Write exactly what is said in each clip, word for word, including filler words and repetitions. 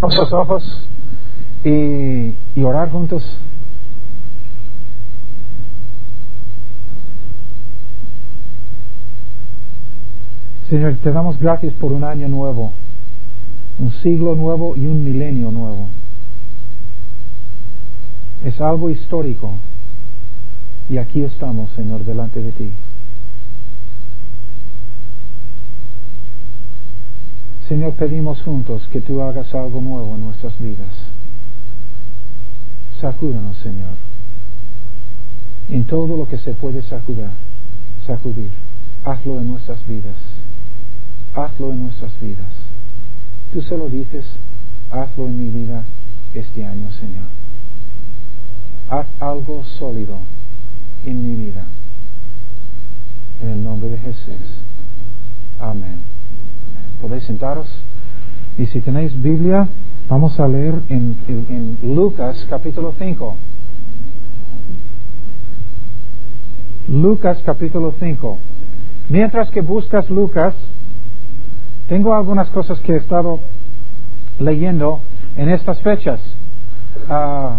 Los ojos y, y orar juntos. Señor, te damos gracias por un año nuevo, un siglo nuevo y un milenio nuevo. Es algo histórico y aquí estamos, Señor, delante de ti. Señor, pedimos juntos que tú hagas algo nuevo en nuestras vidas. Sacúdanos, Señor, en todo lo que se puede sacudir, sacudir. Hazlo en nuestras vidas. Hazlo en nuestras vidas. Tú se lo dices, hazlo en mi vida este año, Señor. Haz algo sólido en mi vida. En el nombre de Jesús. Amén. Podéis sentaros. Y si tenéis Biblia, vamos a leer en, en, en Lucas capítulo cinco. Lucas capítulo cinco. Mientras que buscas Lucas, tengo algunas cosas que he estado leyendo en estas fechas. Uh,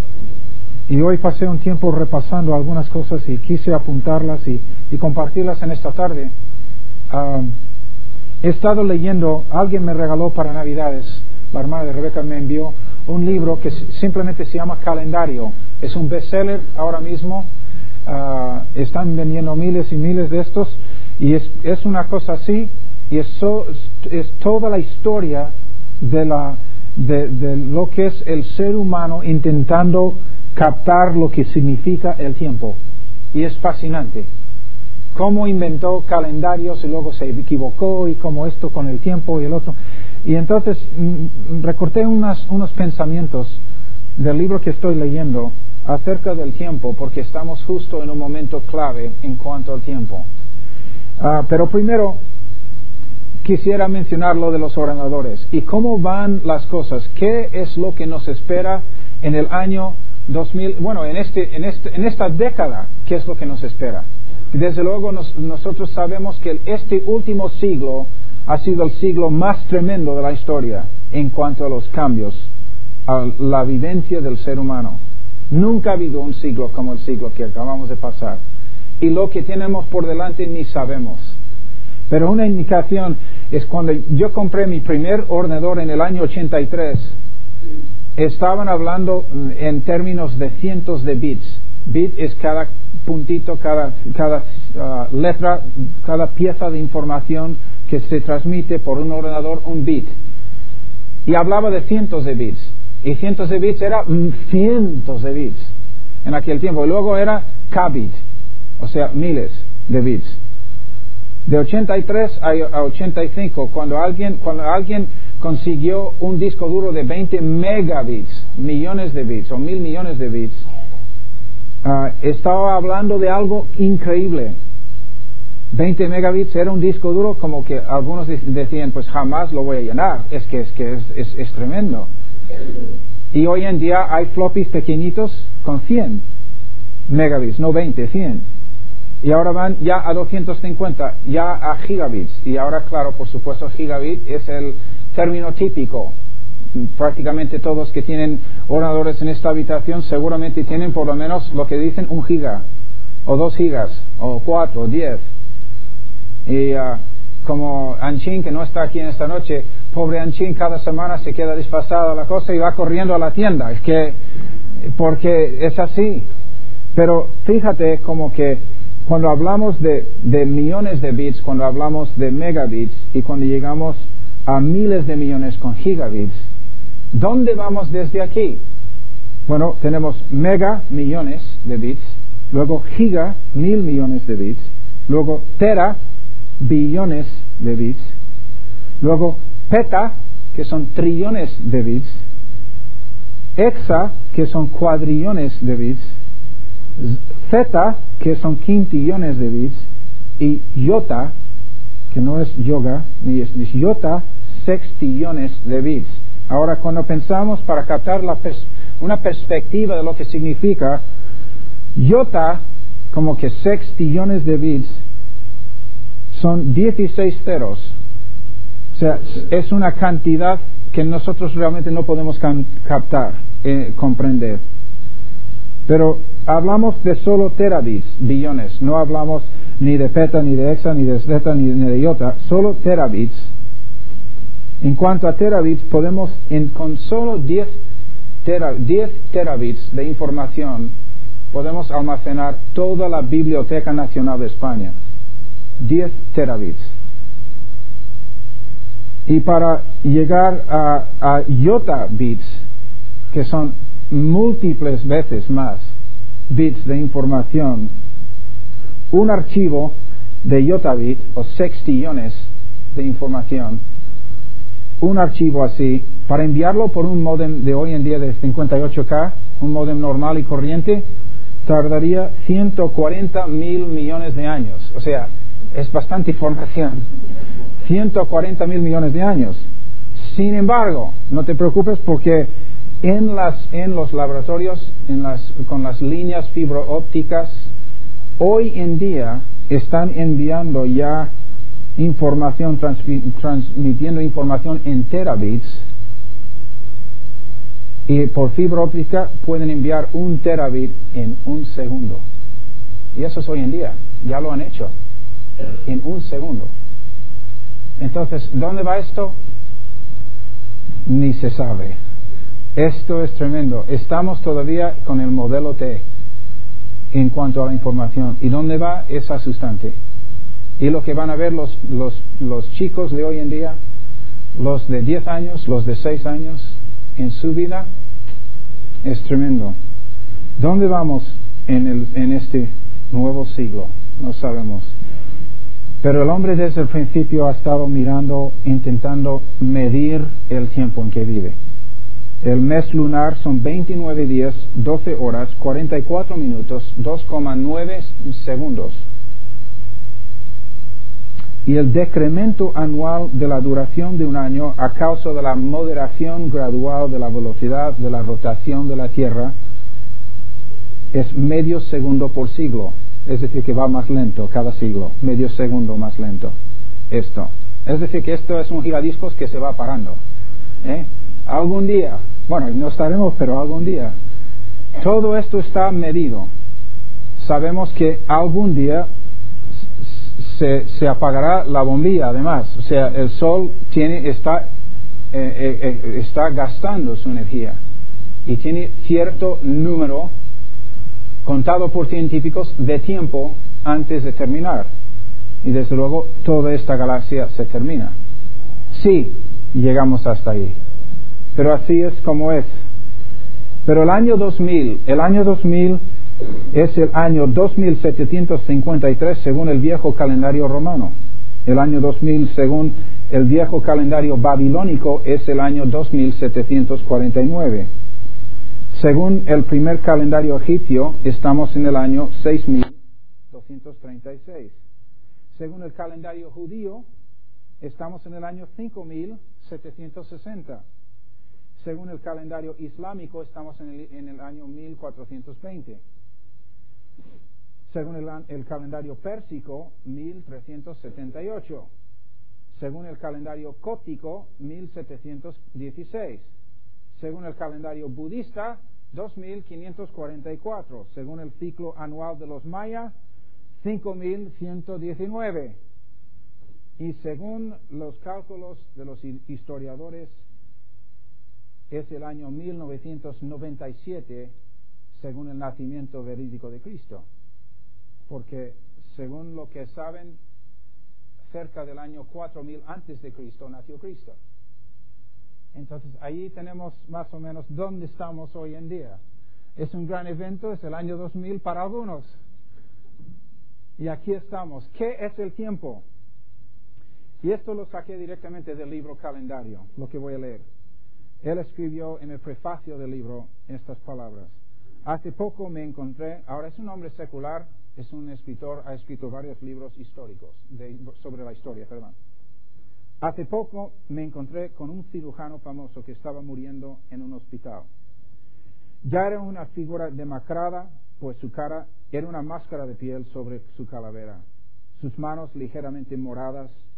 y hoy pasé un tiempo repasando algunas cosas y quise apuntarlas y, y compartirlas en esta tarde. Uh, he estado leyendo, alguien me regaló para Navidades, la hermana de Rebeca me envió un libro que simplemente se llama Calendario. Es un bestseller ahora mismo. Uh, están vendiendo miles y miles de estos y es, es una cosa así y es, so, es toda la historia de, la, de, de lo que es el ser humano intentando captar lo que significa el tiempo, y es fascinante cómo inventó calendarios y luego se equivocó y cómo esto con el tiempo y el otro. Y entonces mm, recorté unas, unos pensamientos del libro que estoy leyendo acerca del tiempo, porque estamos justo en un momento clave en cuanto al tiempo. Uh, pero primero quisiera mencionar lo de los ordenadores y cómo van las cosas. ¿Qué es lo que nos espera en el año dos mil? Bueno, en este, en este, en esta década, ¿qué es lo que nos espera? Desde luego nos, nosotros sabemos que este último siglo ha sido el siglo más tremendo de la historia en cuanto a los cambios, a la vivencia del ser humano. Nunca ha habido un siglo como el siglo que acabamos de pasar. Y lo que tenemos por delante ni sabemos. Pero una indicación es cuando yo compré mi primer ordenador en el año ochenta y tres, estaban hablando en términos de cientos de bits. Bit es cada puntito, cada, cada uh, letra, cada pieza de información que se transmite por un ordenador, un bit. Y hablaba de cientos de bits. Y cientos de bits era cientos de bits en aquel tiempo. Y luego era K-bit, o sea, miles de bits. De ochenta y tres a ochenta y cinco, cuando alguien, cuando alguien consiguió un disco duro de veinte megabits, millones de bits o mil millones de bits, uh, estaba hablando de algo increíble. veinte megabits era un disco duro como que algunos decían, pues jamás lo voy a llenar. Es que es, que es, es, es tremendo. Y hoy en día hay floppies pequeñitos con cien megabits, no veinte, cien. Y ahora van ya a doscientos cincuenta, ya a gigabits. Y ahora, claro, por supuesto, gigabit es el término típico. Prácticamente todos que tienen ordenadores en esta habitación seguramente tienen por lo menos lo que dicen un giga, o dos gigas, o cuatro, o diez. Y uh, como Anchin, que no está aquí en esta noche, pobre Anchin, cada semana se queda desfasada la cosa y va corriendo a la tienda. Es que, porque es así. Pero fíjate como que cuando hablamos de, de millones de bits, cuando hablamos de megabits y cuando llegamos a miles de millones con gigabits, ¿dónde vamos desde aquí? Bueno, tenemos mega, millones de bits, luego giga, mil millones de bits, luego tera, billones de bits, luego peta, que son trillones de bits, hexa, que son cuadrillones de bits, zeta, que son quintillones de bits, y iota, que no es yoga, ni es, es iota, sextillones de bits. Ahora, cuando pensamos para captar la pers- una perspectiva de lo que significa iota, como que sextillones de bits, son dieciséis ceros, O sea, es una cantidad que nosotros realmente no podemos can- captar, eh, comprender. Pero hablamos de solo terabits, billones. No hablamos ni de peta, ni de hexa, ni de zeta, ni, ni de iota. Solo terabits. En cuanto a terabits, podemos, en, con solo diez, tera, diez terabits de información, podemos almacenar toda la Biblioteca Nacional de España. diez terabits. Y para llegar a, a iota bits, que son múltiples veces más bits de información, un archivo de iota bit o sextillones de información, un archivo así, para enviarlo por un módem de hoy en día de cincuenta y ocho K, un módem normal y corriente, tardaría ciento cuarenta mil millones de años. O sea, es bastante información. ciento cuarenta mil millones de años. Sin embargo, no te preocupes porque en las en los laboratorios, en las, con las líneas fibroópticas, hoy en día están enviando ya información, transmi- transmitiendo información en terabits, y por fibra óptica pueden enviar un terabit en un segundo. Y eso es hoy en día, ya lo han hecho, en un segundo. Entonces, ¿dónde va esto? Ni se sabe. Esto es tremendo. Estamos todavía con el modelo T en cuanto a la información. ¿Y dónde va? Es asustante. Y lo que van a ver los, los, los chicos de hoy en día, los de diez años, los de seis años, en su vida, es tremendo. ¿Dónde vamos en, el, en este nuevo siglo? No sabemos. Pero el hombre desde el principio ha estado mirando, intentando medir el tiempo en que vive. El mes lunar son veintinueve días, doce horas, cuarenta y cuatro minutos, dos coma nueve segundos. Y el decremento anual de la duración de un año a causa de la moderación gradual de la velocidad de la rotación de la Tierra es medio segundo por siglo. Es decir, que va más lento cada siglo, medio segundo más lento. Esto. Es decir, que esto es un giradiscos que se va parando. ¿Eh? Algún día, bueno, no estaremos, pero algún día. Todo esto está medido. Sabemos que algún día se, se apagará la bombilla, además. O sea, el sol tiene, está, eh, eh, está gastando su energía. Y tiene cierto número contado por científicos de tiempo antes de terminar, y desde luego toda esta galaxia se termina. Sí, llegamos hasta ahí, pero así es como es. Pero el año dos mil, el año dos mil es el año dos mil setecientos cincuenta y tres según el viejo calendario romano. El año dos mil según el viejo calendario babilónico es el año dos mil setecientos cuarenta y nueve. Según el primer calendario egipcio, estamos en el año seis mil doscientos treinta y seis. Según el calendario judío, estamos en el año cinco mil setecientos sesenta. Según el calendario islámico, estamos en el, en el año mil cuatrocientos veinte. Según el, el calendario pérsico, mil trescientos setenta y ocho. Según el calendario cóptico, mil setecientos dieciséis. Según el calendario budista, dos mil quinientos cuarenta y cuatro. Según el ciclo anual de los mayas, cinco mil ciento diecinueve. Y según los cálculos de los historiadores, es el año mil novecientos noventa y siete, según el nacimiento verídico de Cristo. Porque, según lo que saben, cerca del año cuatro mil antes de Cristo nació Cristo. Entonces, ahí tenemos más o menos dónde estamos hoy en día. Es un gran evento, es el año dos mil para algunos. Y aquí estamos. ¿Qué es el tiempo? Y esto lo saqué directamente del libro Calendario, lo que voy a leer. Él escribió en el prefacio del libro estas palabras. Hace poco me encontré, ahora es un hombre secular, es un escritor, ha escrito varios libros históricos, de, sobre la historia, perdón. Hace poco me encontré con un cirujano famoso que estaba muriendo en un hospital. Ya era una figura demacrada, pues su cara era una máscara de piel sobre su calavera, sus manos ligeramente moradas,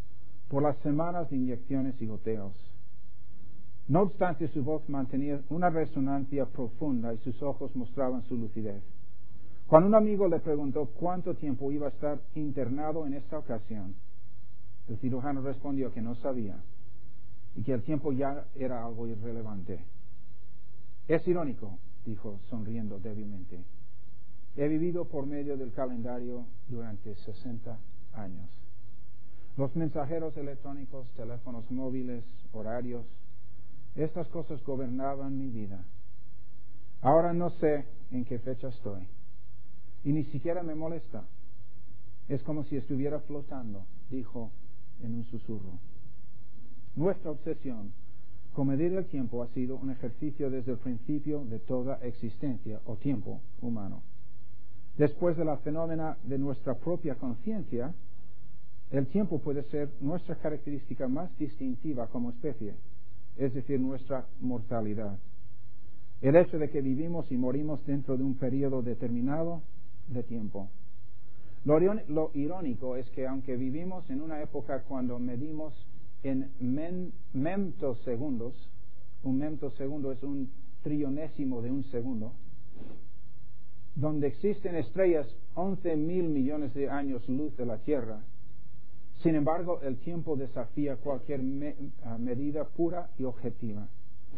por las semanas de inyecciones y goteos. No obstante, su voz mantenía una resonancia profunda y sus ojos mostraban su lucidez. Cuando un amigo le preguntó cuánto tiempo iba a estar internado en esta ocasión, el cirujano respondió que no sabía y que el tiempo ya era algo irrelevante. Es irónico, dijo sonriendo débilmente. He vivido por medio del calendario durante sesenta años. Los mensajeros electrónicos, teléfonos móviles, horarios, estas cosas gobernaban mi vida. Ahora no sé en qué fecha estoy y ni siquiera me molesta. Es como si estuviera flotando, dijo en un susurro. Nuestra obsesión con medir el tiempo ha sido un ejercicio desde el principio de toda existencia o tiempo humano. Después de la fenómena de nuestra propia conciencia, el tiempo puede ser nuestra característica más distintiva como especie, es decir, nuestra mortalidad. El hecho de que vivimos y morimos dentro de un periodo determinado de tiempo. Lo, lo irónico es que aunque vivimos en una época cuando medimos en men, memtosegundos, un memtosegundo es un trillonésimo de un segundo, donde existen estrellas once mil millones de años luz de la Tierra, sin embargo el tiempo desafía cualquier me, uh, medida pura y objetiva.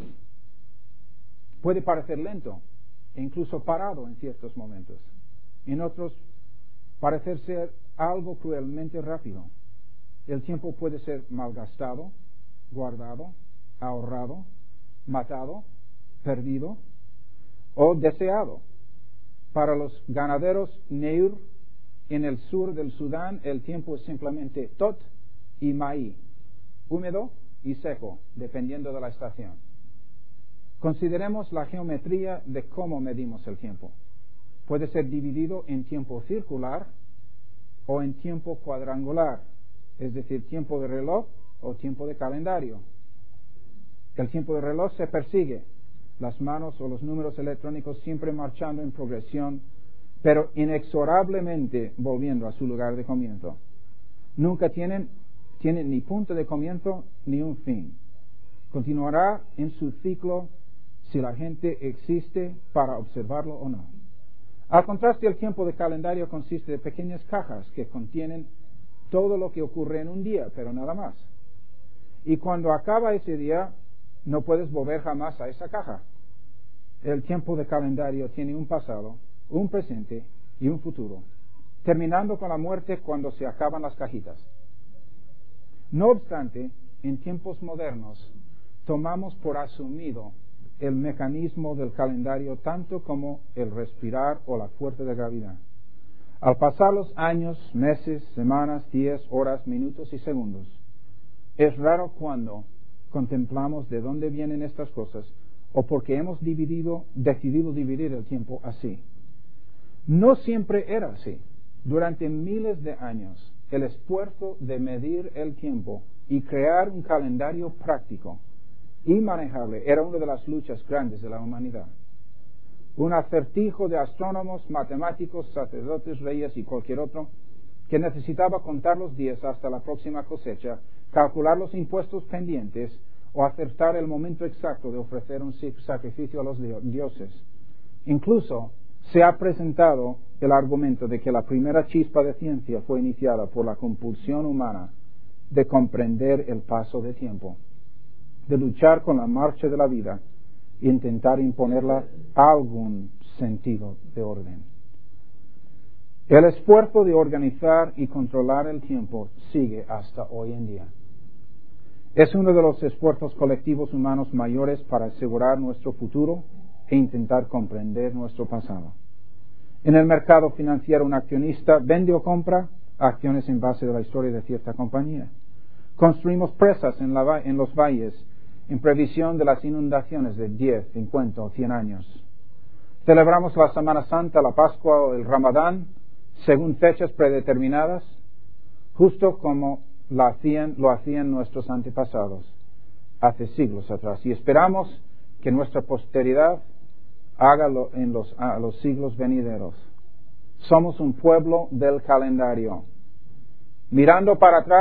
Puede parecer lento e incluso parado en ciertos momentos, en otros parecer ser algo cruelmente rápido. El tiempo puede ser malgastado, guardado, ahorrado, matado, perdido o deseado. Para los ganaderos Neur en el sur del Sudán, el tiempo es simplemente tot y maí, húmedo y seco, dependiendo de la estación. Consideremos la geometría de cómo medimos el tiempo. Puede ser dividido en tiempo circular o en tiempo cuadrangular, es decir, tiempo de reloj o tiempo de calendario. El tiempo de reloj se persigue, las manos o los números electrónicos siempre marchando en progresión, pero inexorablemente volviendo a su lugar de comienzo. Nunca tienen, tienen ni punto de comienzo ni un fin. Continuará en su ciclo si la gente existe para observarlo o no. Al contraste, el tiempo de calendario consiste de pequeñas cajas que contienen todo lo que ocurre en un día, pero nada más. Y cuando acaba ese día, no puedes volver jamás a esa caja. El tiempo de calendario tiene un pasado, un presente y un futuro, terminando con la muerte cuando se acaban las cajitas. No obstante, en tiempos modernos, tomamos por asumido el mecanismo del calendario tanto como el respirar o la fuerza de gravedad. Al pasar los años, meses, semanas, días, horas, minutos y segundos, es raro cuando contemplamos de dónde vienen estas cosas o porque hemos dividido, decidido dividir el tiempo así. No siempre era así. Durante miles de años, el esfuerzo de medir el tiempo y crear un calendario práctico y manejable era una de las luchas grandes de la humanidad. Un acertijo de astrónomos, matemáticos, sacerdotes, reyes y cualquier otro que necesitaba contar los días hasta la próxima cosecha, calcular los impuestos pendientes o acertar el momento exacto de ofrecer un sacrificio a los dioses. Incluso se ha presentado el argumento de que la primera chispa de ciencia fue iniciada por la compulsión humana de comprender el paso de tiempo, de luchar con la marcha de la vida e intentar imponerla algún sentido de orden. El esfuerzo de organizar y controlar el tiempo sigue hasta hoy en día. Es uno de los esfuerzos colectivos humanos mayores para asegurar nuestro futuro e intentar comprender nuestro pasado. En el mercado financiero, un accionista vende o compra acciones en base de la historia de cierta compañía. Construimos presas en, la, en los valles en previsión de las inundaciones de diez, cincuenta o cien años. Celebramos la Semana Santa, la Pascua o el Ramadán según fechas predeterminadas, justo como lo hacían, lo hacían nuestros antepasados hace siglos atrás. Y esperamos que nuestra posteridad hágalo en los, a los siglos venideros. Somos un pueblo del calendario. Mirando para atrás,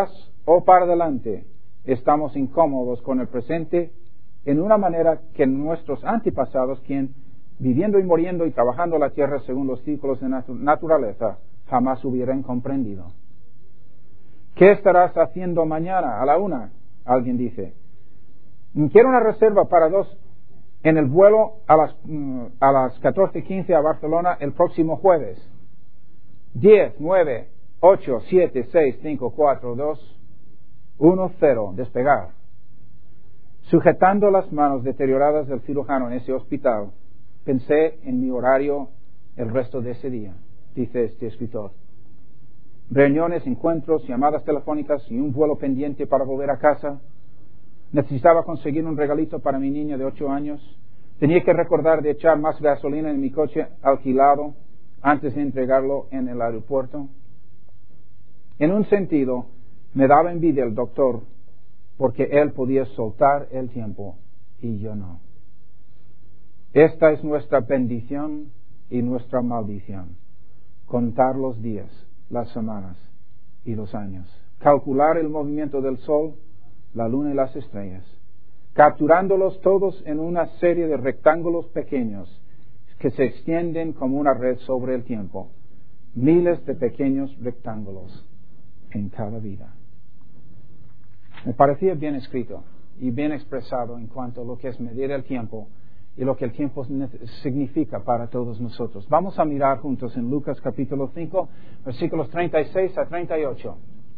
o para adelante, estamos incómodos con el presente en una manera que nuestros antepasados, quien viviendo y muriendo y trabajando la tierra según los ciclos de natu- naturaleza, jamás hubieran comprendido. ¿Qué estarás haciendo mañana a la una? Alguien dice. Quiero una reserva para dos en el vuelo a las, a las catorce quince a Barcelona el próximo jueves. diez, nueve, ocho, siete, seis, cinco, cuatro, dos, uno, cero. Despegar. Sujetando las manos deterioradas del cirujano en ese hospital, pensé en mi horario el resto de ese día, dice este escritor. Reuniones, encuentros, llamadas telefónicas y un vuelo pendiente para volver a casa. Necesitaba conseguir un regalito para mi niña de ocho años. Tenía que recordar de echar más gasolina en mi coche alquilado antes de entregarlo en el aeropuerto. En un sentido, me daba envidia el doctor porque él podía soltar el tiempo y yo no. Esta es nuestra bendición y nuestra maldición. Contar los días, las semanas y los años. Calcular el movimiento del sol, la luna y las estrellas. Capturándolos todos en una serie de rectángulos pequeños que se extienden como una red sobre el tiempo. Miles de pequeños rectángulos en cada vida. Me parecía bien escrito y bien expresado en cuanto a lo que es medir el tiempo y lo que el tiempo significa para todos nosotros. Vamos a mirar juntos en Lucas capítulo cinco, versículos treinta y seis a treinta y ocho.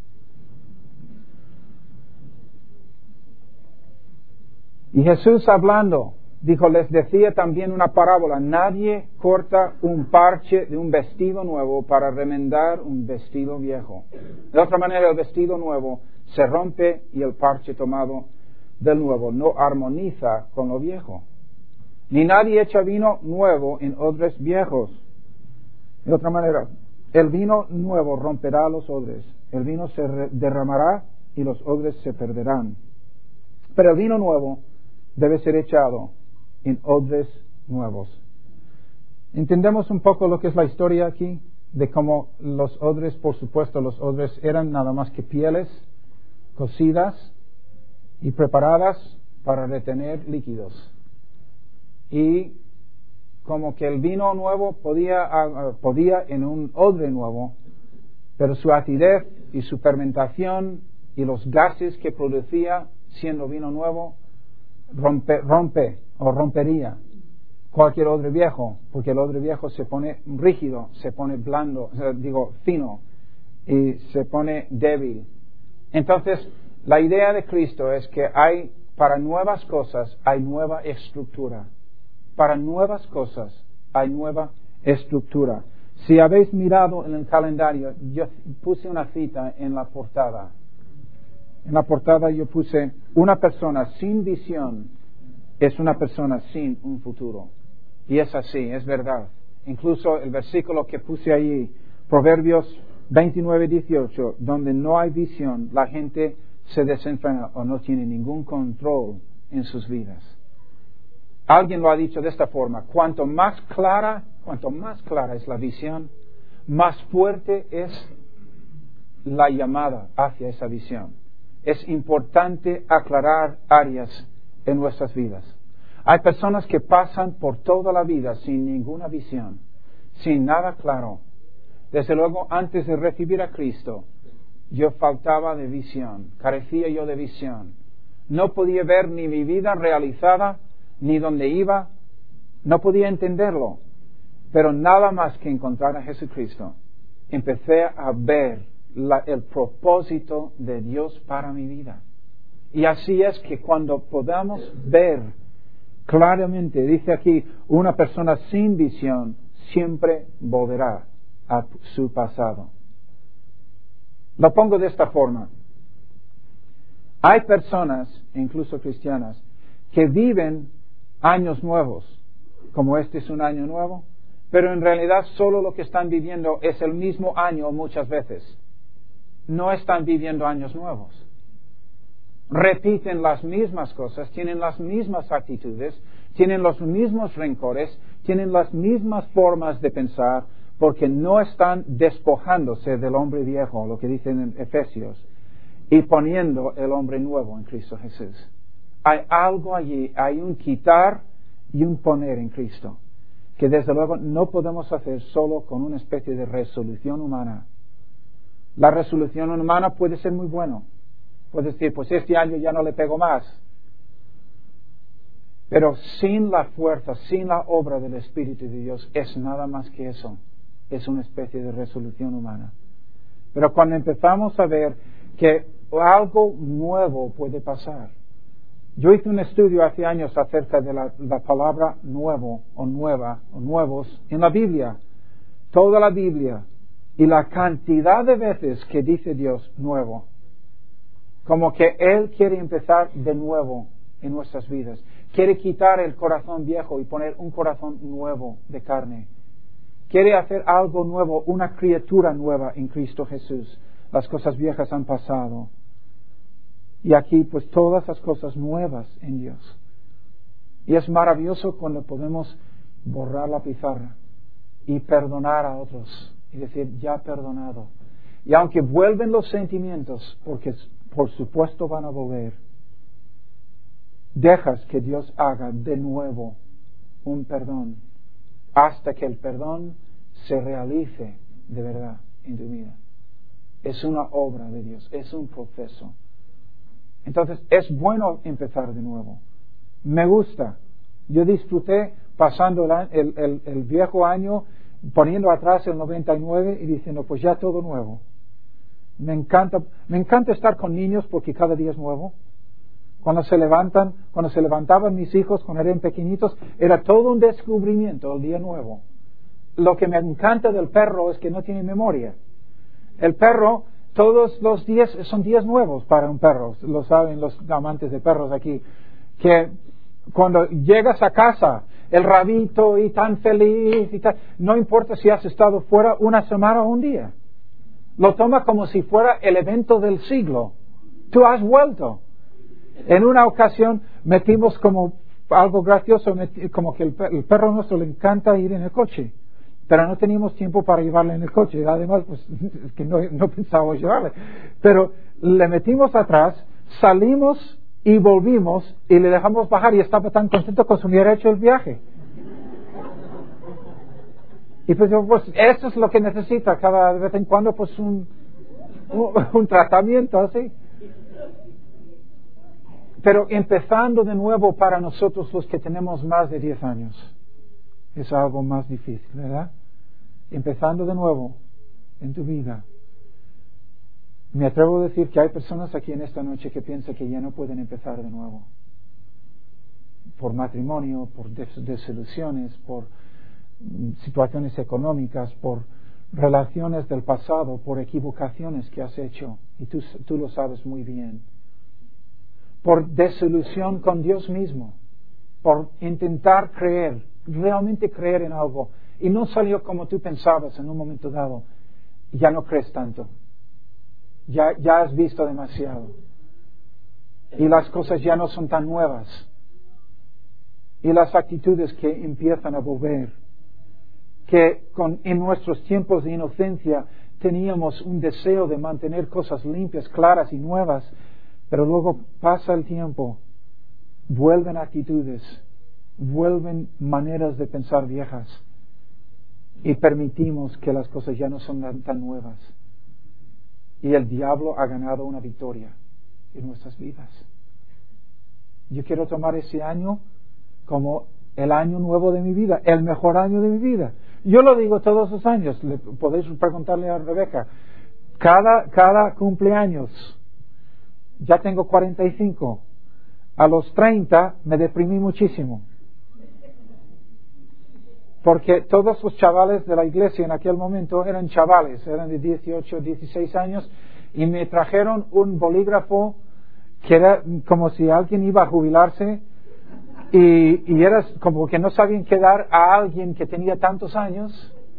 Y Jesús hablando, dijo, les decía también una parábola, nadie corta un parche de un vestido nuevo para remendar un vestido viejo. De otra manera, el vestido nuevo se rompe y el parche tomado del nuevo no armoniza con lo viejo. Ni nadie echa vino nuevo en odres viejos. De otra manera, el vino nuevo romperá los odres, el vino se derramará y los odres se perderán. Pero el vino nuevo debe ser echado en odres nuevos. ¿Entendemos un poco lo que es la historia aquí? De cómo los odres, por supuesto, los odres eran nada más que pieles cocidas y preparadas para retener líquidos. Y como que el vino nuevo podía, uh, podía en un odre nuevo, pero su acidez y su fermentación y los gases que producía siendo vino nuevo rompe, rompe o rompería cualquier odre viejo, porque el odre viejo se pone rígido, se pone blando, o sea, digo fino, y se pone débil. Entonces, la idea de Cristo es que hay, para nuevas cosas, hay nueva estructura. Para nuevas cosas hay nueva estructura. Si habéis mirado en el calendario, yo puse una cita en la portada. En la portada yo puse, una persona sin visión es una persona sin un futuro. Y es así, es verdad. Incluso el versículo que puse allí, Proverbios veintinueve dieciocho, donde no hay visión, la gente se desenfrena o no tiene ningún control en sus vidas. Alguien lo ha dicho de esta forma, cuanto más clara, cuanto más clara es la visión, más fuerte es la llamada hacia esa visión. Es importante aclarar áreas en nuestras vidas. Hay personas que pasan por toda la vida sin ninguna visión, sin nada claro. Desde luego, antes de recibir a Cristo, yo faltaba de visión, carecía yo de visión. No podía ver ni mi vida realizada, ni dónde iba, no podía entenderlo. Pero nada más que encontrar a Jesucristo, empecé a ver la, el propósito de Dios para mi vida. Y así es que cuando podamos ver claramente, dice aquí, una persona sin visión siempre volverá a su pasado. Lo pongo de esta forma. Hay personas, incluso cristianas, que viven años nuevos, como este es un año nuevo, pero en realidad solo lo que están viviendo es el mismo año muchas veces. No están viviendo años nuevos. Repiten las mismas cosas, tienen las mismas actitudes, tienen los mismos rencores, tienen las mismas formas de pensar, porque no están despojándose del hombre viejo, lo que dicen en Efesios, y poniendo el hombre nuevo en Cristo Jesús. Hay algo allí, hay un quitar y un poner en Cristo, que desde luego no podemos hacer solo con una especie de resolución humana. La resolución humana puede ser muy bueno. Puedes decir, pues este año ya no le pego más. Pero sin la fuerza, sin la obra del Espíritu de Dios, es nada más que eso. Es una especie de resolución humana. Pero cuando empezamos a ver que algo nuevo puede pasar. Yo hice un estudio hace años acerca de la, la palabra nuevo o nueva o nuevos en la Biblia. Toda la Biblia. Y la cantidad de veces que dice Dios nuevo. Como que Él quiere empezar de nuevo en nuestras vidas. Quiere quitar el corazón viejo y poner un corazón nuevo de carne. Quiere hacer algo nuevo, una criatura nueva en Cristo Jesús. Las cosas viejas han pasado. Y aquí pues todas las cosas nuevas en Dios. Y es maravilloso cuando podemos borrar la pizarra y perdonar a otros. Y decir, ya perdonado. Y aunque vuelven los sentimientos, porque por supuesto van a volver, dejas que Dios haga de nuevo un perdón hasta que el perdón se realice de verdad en tu vida. Es una obra de Dios, es un proceso. Entonces es bueno empezar de nuevo. Me gusta. Yo disfruté pasando el, el, el, el viejo año, poniendo atrás el noventa y nueve y diciendo, pues ya todo nuevo. Me encanta, me encanta estar con niños porque cada día es nuevo. Cuando se levantan, cuando se levantaban mis hijos, cuando eran pequeñitos, era todo un descubrimiento, el día nuevo. Lo que me encanta del perro es que no tiene memoria. El perro, todos los días son días nuevos para un perro. Lo saben los amantes de perros aquí. Que cuando llegas a casa, el rabito y tan feliz y tal, no importa si has estado fuera una semana o un día. Lo toma como si fuera el evento del siglo. Tú has vuelto. En una ocasión metimos como algo gracioso, como que el, el perro nuestro le encanta ir en el coche, pero no teníamos tiempo para llevarle en el coche. Además, pues es que no, no pensábamos llevarle. Pero le metimos atrás, salimos y volvimos y le dejamos bajar y estaba tan contento como si hubiera hecho el viaje. Y pues, pues eso es lo que necesita cada vez en cuando, pues un, un, un tratamiento así. Pero empezando de nuevo para nosotros los que tenemos más de diez años, es algo más difícil, ¿verdad? Empezando de nuevo en tu vida. Me atrevo a decir que hay personas aquí en esta noche que piensan que ya no pueden empezar de nuevo. Por matrimonio, por des- desilusiones, por situaciones económicas, por relaciones del pasado, por equivocaciones que has hecho. Y tú, tú lo sabes muy bien. Por desilusión con Dios mismo, por intentar creer, realmente creer en algo, y no salió como tú pensabas en un momento dado, ya no crees tanto, ya, ya has visto demasiado, y las cosas ya no son tan nuevas, y las actitudes que empiezan a volver, que con, en nuestros tiempos de inocencia teníamos un deseo de mantener cosas limpias, claras y nuevas, pero luego pasa el tiempo, vuelven actitudes, vuelven maneras de pensar viejas y permitimos que las cosas ya no son tan, tan nuevas. Y el diablo ha ganado una victoria en nuestras vidas. Yo quiero tomar ese año como el año nuevo de mi vida, el mejor año de mi vida. Yo lo digo todos los años, le podéis preguntarle a Rebeca, cada, cada cumpleaños. Ya tengo cuarenta y cinco. A los treinta me deprimí muchísimo. Porque todos los chavales de la iglesia en aquel momento eran chavales, eran de dieciocho, dieciséis años, y me trajeron un bolígrafo que era como si alguien iba a jubilarse, y, y era como que no sabían qué dar a alguien que tenía tantos años.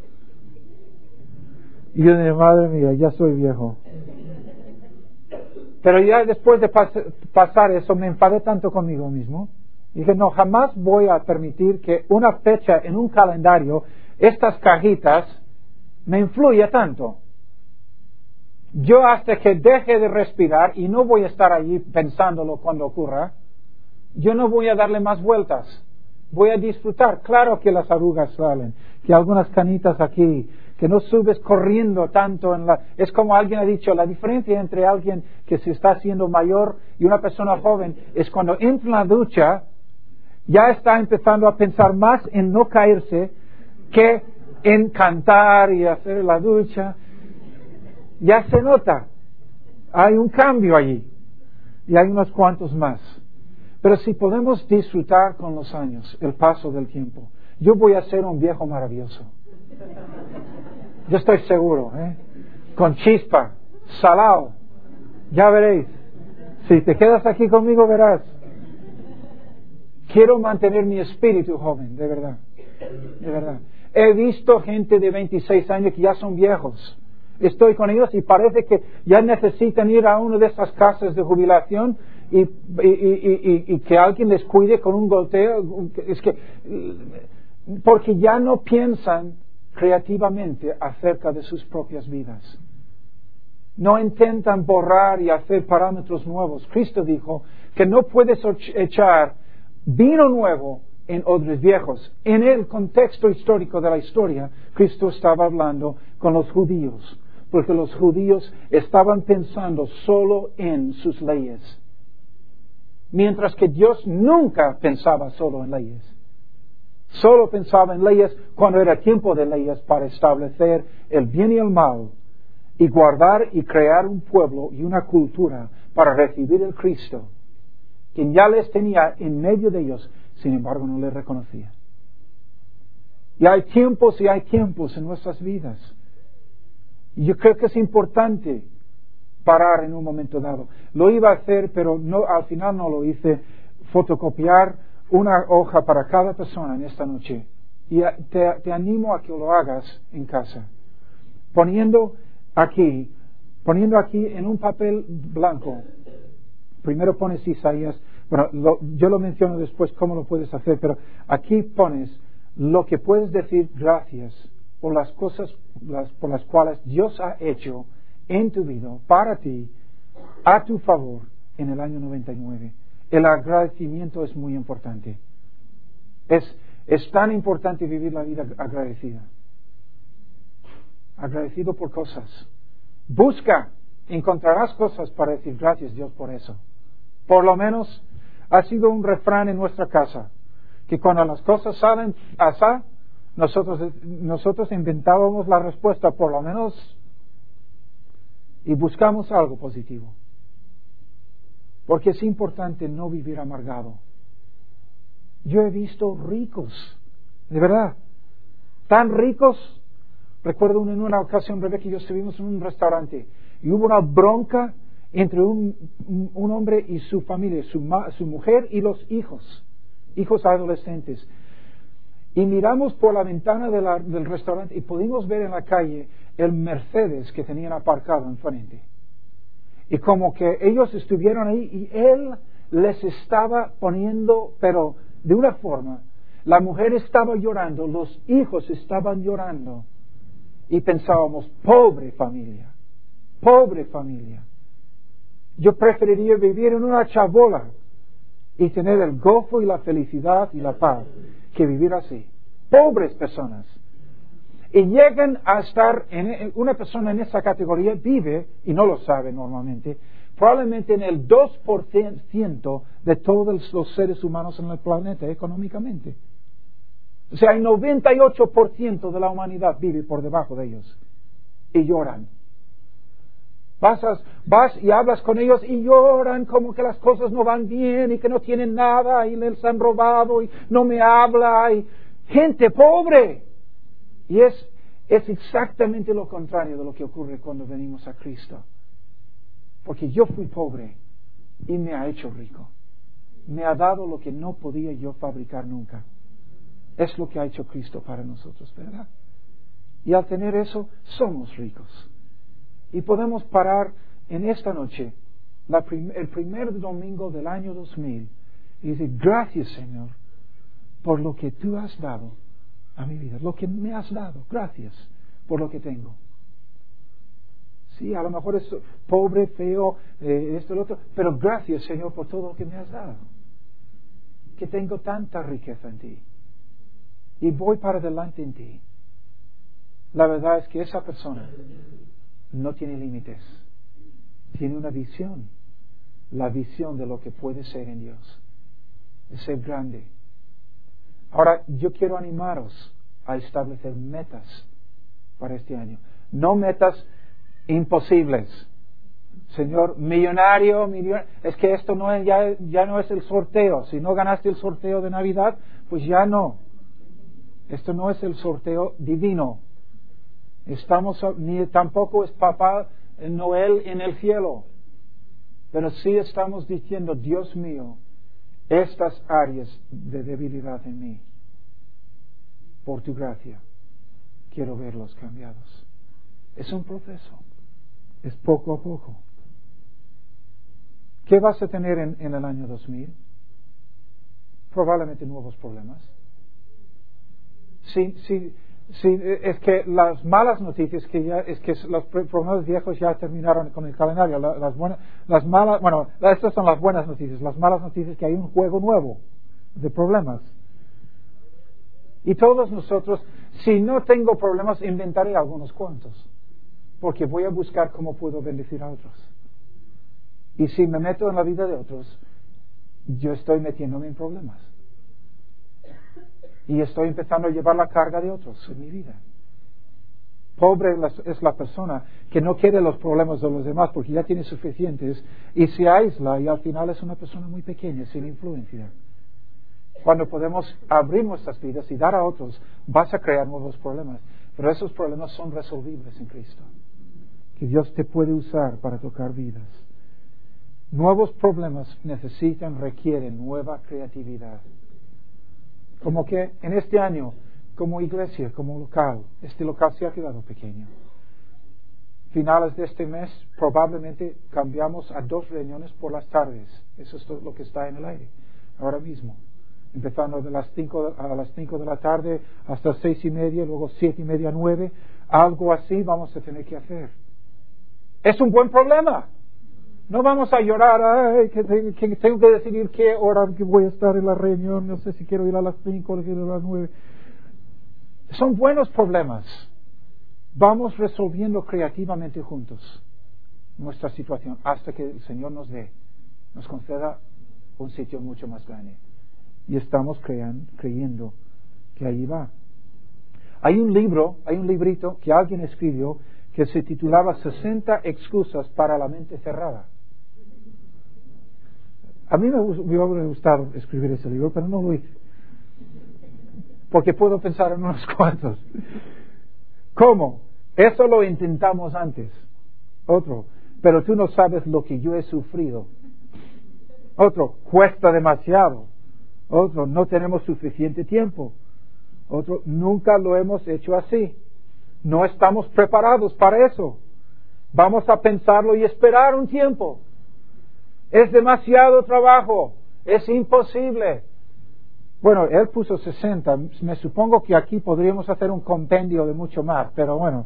Y yo dije, madre mía, ya soy viejo. Pero ya después de pas- pasar eso me enfadé tanto conmigo mismo. Dije, no, jamás voy a permitir que una fecha en un calendario, estas cajitas, me influya tanto. Yo hasta que deje de respirar, y no voy a estar allí pensándolo cuando ocurra, yo no voy a darle más vueltas. Voy a disfrutar. Claro que las arrugas salen, que algunas canitas aquí, que no subes corriendo tanto en la... Es como alguien ha dicho, la diferencia entre alguien que se está haciendo mayor y una persona joven es cuando entra en la ducha, ya está empezando a pensar más en no caerse que en cantar y hacer la ducha. Ya se nota. Hay un cambio allí. Y hay unos cuantos más. Pero si podemos disfrutar con los años, el paso del tiempo, yo voy a ser un viejo maravilloso. Yo estoy seguro, ¿eh? Con chispa, salado. Ya veréis. Si te quedas aquí conmigo, verás. Quiero mantener mi espíritu joven, de verdad. De verdad. He visto gente de veintiséis años que ya son viejos. Estoy con ellos y parece que ya necesitan ir a una de esas casas de jubilación y, y, y, y, y que alguien les cuide con un golpeo. Es que, porque ya no piensan creativamente acerca de sus propias vidas. No intentan borrar y hacer parámetros nuevos. Cristo dijo que no puedes echar vino nuevo en odres viejos. En el contexto histórico de la historia, Cristo estaba hablando con los judíos, porque los judíos estaban pensando solo en sus leyes, mientras que Dios nunca pensaba solo en leyes. Solo pensaba en leyes cuando era tiempo de leyes para establecer el bien y el mal y guardar y crear un pueblo y una cultura para recibir el Cristo, quien ya les tenía en medio de ellos, sin embargo no les reconocía. Y hay tiempos y hay tiempos en nuestras vidas. Y yo creo que es importante parar en un momento dado. Lo iba a hacer, pero no, al final no lo hice, fotocopiar una hoja para cada persona en esta noche. Y te, te animo a que lo hagas en casa. Poniendo aquí, poniendo aquí en un papel blanco. Primero pones Isaías, bueno, lo, yo lo menciono después cómo lo puedes hacer, pero aquí pones lo que puedes decir gracias por las cosas las, por las cuales Dios ha hecho en tu vida, para ti, a tu favor, en el año noventa y nueve. El agradecimiento es muy importante. Es, es tan importante vivir la vida agradecida. Agradecido por cosas. Busca, encontrarás cosas para decir gracias Dios por eso. Por lo menos ha sido un refrán en nuestra casa, que cuando las cosas salen así, nosotros, nosotros inventábamos la respuesta por lo menos y buscamos algo positivo. Porque es importante no vivir amargado. Yo he visto ricos, de verdad, tan ricos. Recuerdo en una ocasión, Rebeca y yo estuvimos en un restaurante y hubo una bronca entre un, un hombre y su familia, su, su mujer y los hijos, hijos adolescentes. Y miramos por la ventana de la, del restaurante y pudimos ver en la calle el Mercedes que tenían aparcado enfrente. Y como que ellos estuvieron ahí y él les estaba poniendo, pero de una forma, la mujer estaba llorando, los hijos estaban llorando. Y pensábamos, pobre familia, pobre familia. Yo preferiría vivir en una chabola y tener el gozo y la felicidad y la paz que vivir así. Pobres personas. Y llegan a estar, en, una persona en esa categoría vive, y no lo sabe normalmente, probablemente en el dos por ciento de todos los seres humanos en el planeta económicamente. O sea, el noventa y ocho por ciento de la humanidad vive por debajo de ellos. Y lloran. Vas, a, vas y hablas con ellos y lloran como que las cosas no van bien y que no tienen nada y les han robado y no me habla. Y gente pobre. Y es, es exactamente lo contrario de lo que ocurre cuando venimos a Cristo. Porque yo fui pobre y me ha hecho rico. Me ha dado lo que no podía yo fabricar nunca. Es lo que ha hecho Cristo para nosotros, ¿verdad? Y al tener eso, somos ricos. Y podemos parar en esta noche, la prim- el primer domingo del año dos mil, y decir, gracias Señor, por lo que tú has dado a mi vida, lo que me has dado, gracias por lo que tengo. Sí, a lo mejor es pobre, feo, eh, esto, lo otro, pero gracias, Señor, por todo lo que me has dado. Que tengo tanta riqueza en ti. Y voy para adelante en ti. La verdad es que esa persona no tiene límites. Tiene una visión. La visión de lo que puede ser en Dios. Es ser grande. Ahora, yo quiero animaros a establecer metas para este año. No metas imposibles. Señor, millonario, millonario. Es que esto no es, ya, ya no es el sorteo. Si no ganaste el sorteo de Navidad, pues ya no. Esto no es el sorteo divino. Estamos, ni tampoco es Papá Noel en el cielo. Pero sí estamos diciendo, Dios mío, estas áreas de debilidad en mí, por tu gracia, quiero verlos cambiados. Es un proceso. Es poco a poco. ¿Qué vas a tener en, en el año dos mil? Probablemente nuevos problemas. Sí, sí, sí, es que las malas noticias que ya, es que los problemas viejos ya terminaron con el calendario. Las, las buenas, las malas, bueno, estas son las buenas noticias. Las malas noticias que hay un juego nuevo de problemas. Y todos nosotros, si no tengo problemas, inventaré algunos cuantos. Porque voy a buscar cómo puedo bendecir a otros. Y si me meto en la vida de otros, yo estoy metiéndome en problemas. Y estoy empezando a llevar la carga de otros en mi vida. Pobre es la persona que no quiere los problemas de los demás porque ya tiene suficientes y se aísla y al final es una persona muy pequeña, sin influencia. Cuando podemos abrir nuestras vidas y dar a otros, vas a crear nuevos problemas. Pero esos problemas son resolvibles en Cristo. Que Dios te puede usar para tocar vidas. Nuevos problemas necesitan, requieren nueva creatividad. Como que en este año, como iglesia, como local, este local se ha quedado pequeño. Finales de este mes, probablemente cambiamos a dos reuniones por las tardes. Eso es lo que está en el aire, ahora mismo. Empezando de las cinco a las cinco de la tarde hasta seis y media, luego siete y media, nueve. Algo así vamos a tener que hacer. Es un buen problema. No vamos a llorar, ay, que, te, que tengo que decidir qué hora que voy a estar en la reunión, no sé si quiero ir a las cinco o quiero ir a las nueve. Son buenos problemas. Vamos resolviendo creativamente juntos nuestra situación hasta que el Señor nos dé, nos conceda un sitio mucho más grande. Y estamos crean, creyendo que ahí va. Hay un libro, hay un librito que alguien escribió que se titulaba sesenta excusas para la mente cerrada. A mí me, me hubiera gustado escribir ese libro, pero no lo hice. Porque puedo pensar en unos cuantos. ¿Cómo? Eso lo intentamos antes. Otro, pero tú no sabes lo que yo he sufrido. Otro, cuesta demasiado. Otro, no tenemos suficiente tiempo. Otro, nunca lo hemos hecho así. No estamos preparados para eso. Vamos a pensarlo y esperar un tiempo. Es demasiado trabajo. Es imposible. Bueno, él puso sesenta. Me supongo que aquí podríamos hacer un compendio de mucho más. Pero bueno,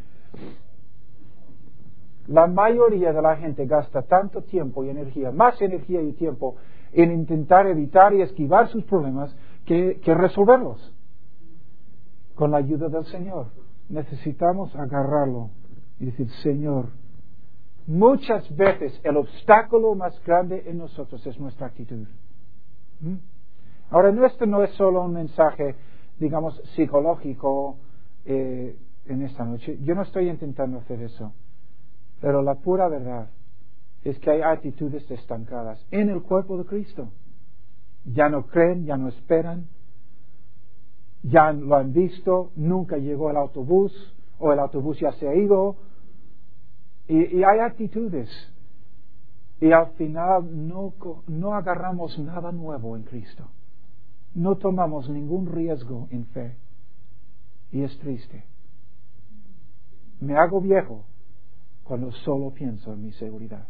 la mayoría de la gente gasta tanto tiempo y energía, más energía y tiempo, en intentar evitar y esquivar sus problemas que, que resolverlos. Con la ayuda del Señor. Necesitamos agarrarlo y decir, Señor, muchas veces el obstáculo más grande en nosotros es nuestra actitud. ¿Mm? Ahora, esto no es solo un mensaje, digamos, psicológico eh, en esta noche. Yo no estoy intentando hacer eso. Pero la pura verdad es que hay actitudes estancadas en el cuerpo de Cristo. Ya no creen, ya no esperan. Ya lo han visto, nunca llegó el autobús, o el autobús ya se ha ido, y, y hay actitudes, y al final no, no agarramos nada nuevo en Cristo, no tomamos ningún riesgo en fe, y es triste. Me hago viejo cuando solo pienso en mi seguridad.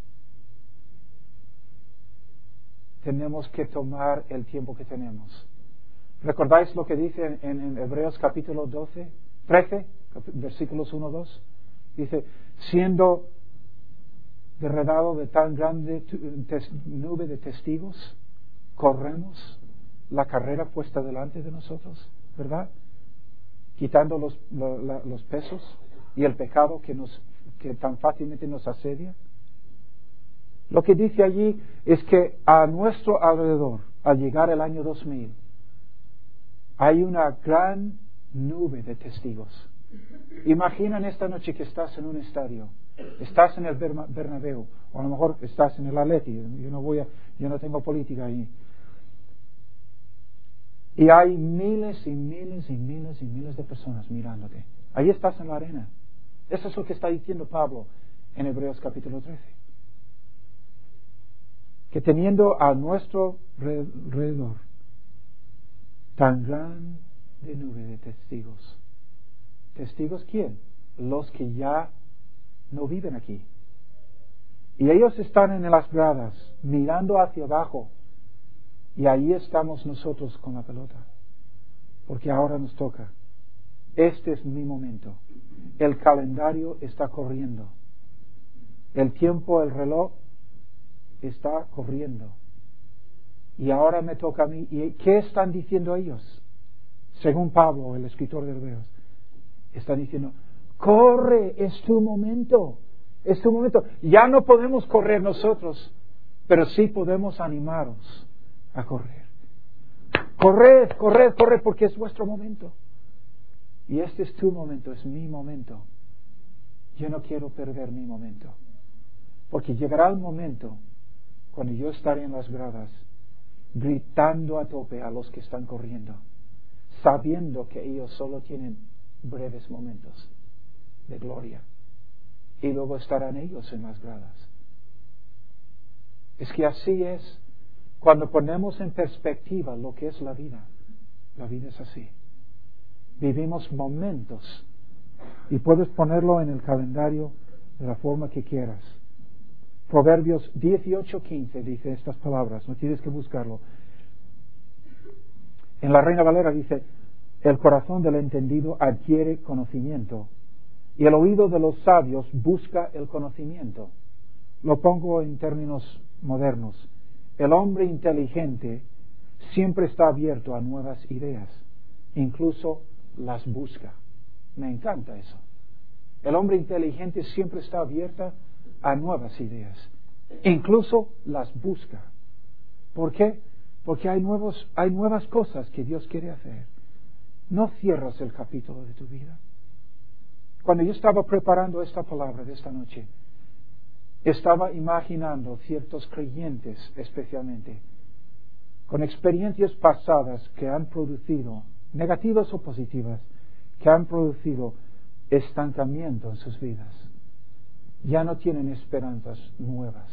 Tenemos que tomar el tiempo que tenemos. ¿Recordáis lo que dice en, en Hebreos capítulo doce, trece, versículos uno, dos? Dice, siendo derredado de tan grande tes, nube de testigos, corremos la carrera puesta delante de nosotros, ¿verdad? Quitando los, lo, la, los pesos y el pecado que, nos, que tan fácilmente nos asedia. Lo que dice allí es que a nuestro alrededor, al llegar el año dos mil, hay una gran nube de testigos. Imaginan esta noche que estás en un estadio, estás en el Bernabéu, o a lo mejor estás en el Atleti. Yo no voy a, yo no tengo política ahí. Y hay miles y miles y miles y miles de personas mirándote. Ahí estás en la arena. Eso es lo que está diciendo Pablo en Hebreos capítulo trece. Que teniendo a nuestro alrededor tan grande nube de testigos. ¿Testigos quién? Los que ya no viven aquí. Y ellos están en las gradas, mirando hacia abajo. Y ahí estamos nosotros con la pelota. Porque ahora nos toca. Este es mi momento. El calendario está corriendo. El tiempo, el reloj, está corriendo. Y ahora me toca a mí. ¿Y qué están diciendo ellos? Según Pablo, el escritor de Hebreos, están diciendo, corre, es tu momento, es tu momento. Ya no podemos correr nosotros, pero sí podemos animaros a correr. Corred, corred, corred, porque es vuestro momento. Y este es tu momento, es mi momento. Yo no quiero perder mi momento, porque llegará el momento cuando yo estaré en las gradas, gritando a tope a los que están corriendo, sabiendo que ellos solo tienen breves momentos de gloria, y luego estarán ellos en las gradas. Es que así es cuando ponemos en perspectiva lo que es la vida. La vida es así. Vivimos momentos, y puedes ponerlo en el calendario de la forma que quieras. Proverbios dieciocho quince dice estas palabras, no tienes que buscarlo. En la Reina Valera dice, el corazón del entendido adquiere conocimiento, y el oído de los sabios busca el conocimiento. Lo pongo en términos modernos. El hombre inteligente siempre está abierto a nuevas ideas, incluso las busca. Me encanta eso. El hombre inteligente siempre está abierto a nuevas ideas, incluso las busca. ¿Por qué? Porque hay nuevos, hay nuevas cosas que Dios quiere hacer. No cierras el capítulo de tu vida. Cuando yo estaba preparando esta palabra de esta noche, estaba imaginando ciertos creyentes, especialmente, con experiencias pasadas que han producido, negativas o positivas, que han producido estancamiento en sus vidas. Ya no tienen esperanzas nuevas.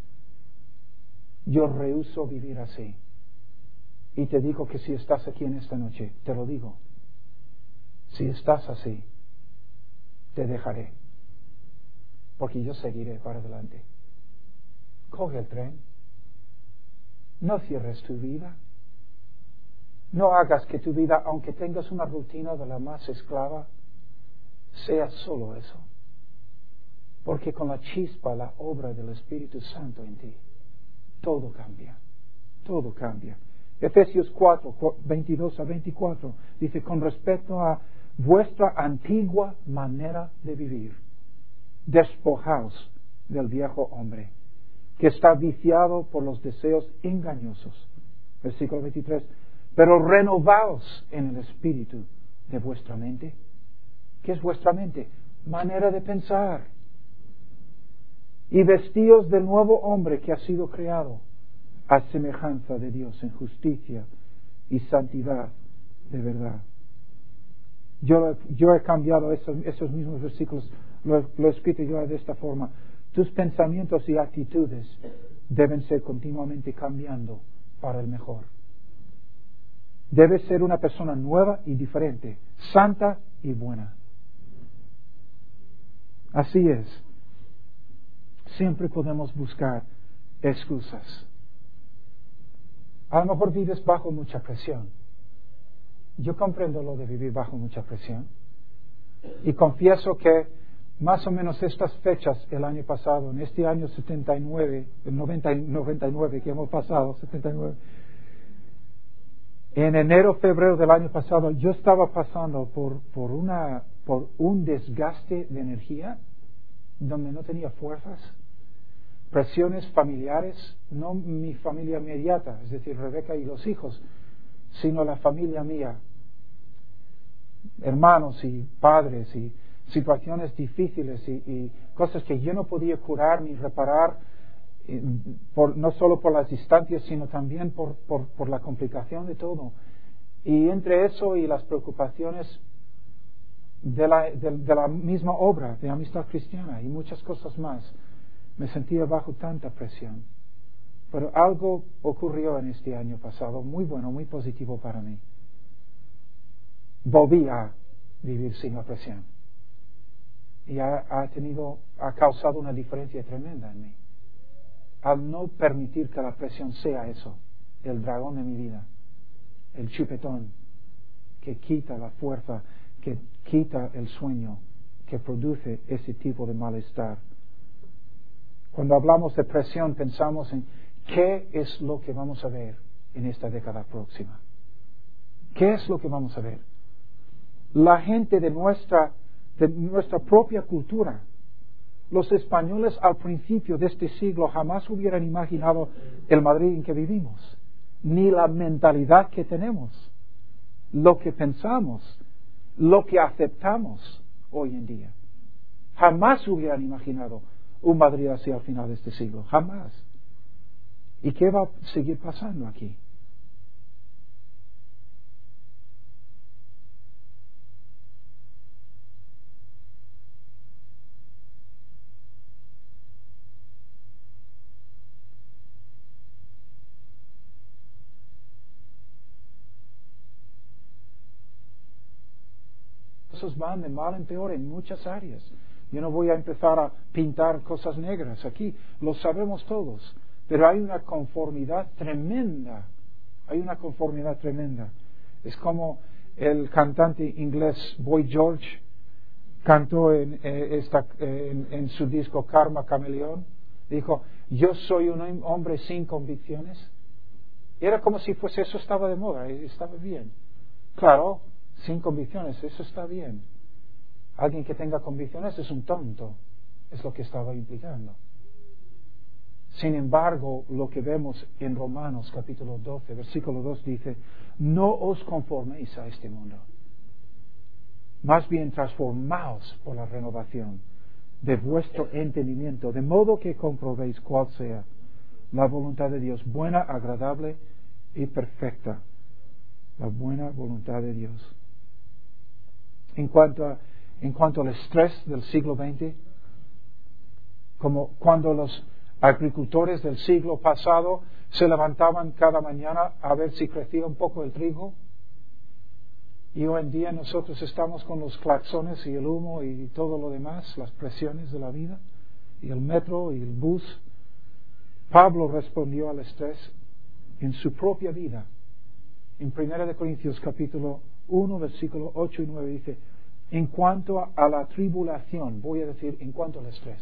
Yo rehúso vivir así. Y te digo que si estás aquí en esta noche, te lo digo, si estás así, te dejaré, porque yo seguiré para adelante. Coge el tren. No cierres tu vida. No hagas que tu vida, aunque tengas una rutina de la más esclava, sea solo eso. Porque con la chispa, la obra del Espíritu Santo en ti, todo cambia. Todo cambia. Efesios cuatro, veintidós a veinticuatro dice, con respecto a vuestra antigua manera de vivir, despojaos del viejo hombre, que está viciado por los deseos engañosos. Versículo veintitrés, pero renovaos en el espíritu de vuestra mente. ¿Qué es vuestra mente? Manera de pensar. Y vestíos del nuevo hombre que ha sido creado a semejanza de Dios en justicia y santidad de verdad. Yo, yo he cambiado esos, esos mismos versículos, lo, lo he escrito yo de esta forma. Tus pensamientos y actitudes deben ser continuamente cambiando para el mejor. Debes ser una persona nueva y diferente, santa y buena. Así es. Siempre podemos buscar excusas. A lo mejor vives bajo mucha presión. Yo comprendo lo de vivir bajo mucha presión. Y confieso que más o menos estas fechas el año pasado, en este año setenta y nueve, el noventa, noventa y nueve que hemos pasado, setenta y nueve, en enero, febrero del año pasado, yo estaba pasando por, por, una, por un desgaste de energía donde no tenía fuerzas, presiones familiares, no mi familia inmediata, es decir, Rebeca y los hijos, sino la familia mía, hermanos y padres y situaciones difíciles y, y cosas que yo no podía curar ni reparar, eh, por, no solo por las distancias, sino también por, por, por la complicación de todo. Y entre eso y las preocupaciones de la, de, de la misma obra de Amistad Cristiana y muchas cosas más, me sentía bajo tanta presión. Pero algo ocurrió en este año pasado, muy bueno, muy positivo para mí. Volví a vivir sin la presión. Y ha, ha tenido, ha causado una diferencia tremenda en mí. Al no permitir que la presión sea eso, el dragón de mi vida, el chupetón, que quita la fuerza, que quita el sueño, que produce ese tipo de malestar. Cuando hablamos de presión, pensamos en qué es lo que vamos a ver en esta década próxima. ¿Qué es lo que vamos a ver? La gente de nuestra, de nuestra propia cultura, los españoles al principio de este siglo jamás hubieran imaginado el Madrid en que vivimos, ni la mentalidad que tenemos, lo que pensamos, lo que aceptamos hoy en día. Jamás hubieran imaginado un Madrid así al final de este siglo, jamás. ¿Y qué va a seguir pasando aquí? Cosas van de mal en peor en muchas áreas. Yo no voy a empezar a pintar cosas negras aquí, lo sabemos todos, pero hay una conformidad tremenda, hay una conformidad tremenda. Es como el cantante inglés Boy George cantó en, eh, esta, eh, en, en su disco Karma Cameleón, dijo, yo soy un hombre sin convicciones. Era como si fuese, eso estaba de moda, estaba bien. Claro, sin convicciones, eso está bien. Alguien que tenga convicciones es un tonto, es lo que estaba implicando. Sin embargo, lo que vemos en Romanos capítulo doce, versículo dos dice, no os conforméis a este mundo, más bien transformaos por la renovación de vuestro entendimiento, de modo que comprobéis cuál sea la voluntad de Dios, buena, agradable y perfecta. La buena voluntad de Dios. En cuanto a, en cuanto al estrés del siglo veinte, como cuando los agricultores del siglo pasado se levantaban cada mañana a ver si crecía un poco el trigo, y hoy en día nosotros estamos con los claxones y el humo y todo lo demás, las presiones de la vida, y el metro y el bus. Pablo respondió al estrés en su propia vida. En Primera de Corintios capítulo uno, versículo ocho y nueve dice, en cuanto a, a la tribulación, voy a decir en cuanto al estrés,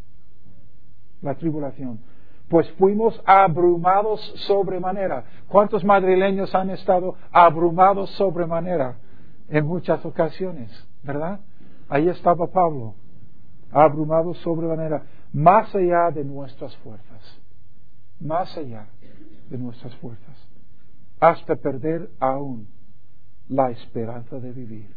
la tribulación, pues fuimos abrumados sobremanera. ¿Cuántos madrileños han estado abrumados sobremanera en muchas ocasiones? ¿Verdad? Ahí estaba Pablo, abrumado sobremanera, más allá de nuestras fuerzas, más allá de nuestras fuerzas, hasta perder aún la esperanza de vivir.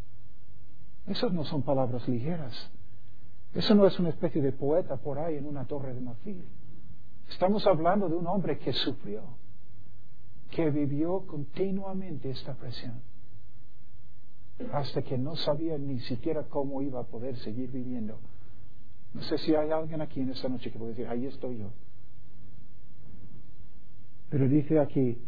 Esas no son palabras ligeras. Eso no es una especie de poeta por ahí en una torre de marfil. Estamos hablando de un hombre que sufrió, que vivió continuamente esta presión, hasta que no sabía ni siquiera cómo iba a poder seguir viviendo. No sé si hay alguien aquí en esta noche que puede decir, ahí estoy yo. Pero dice aquí,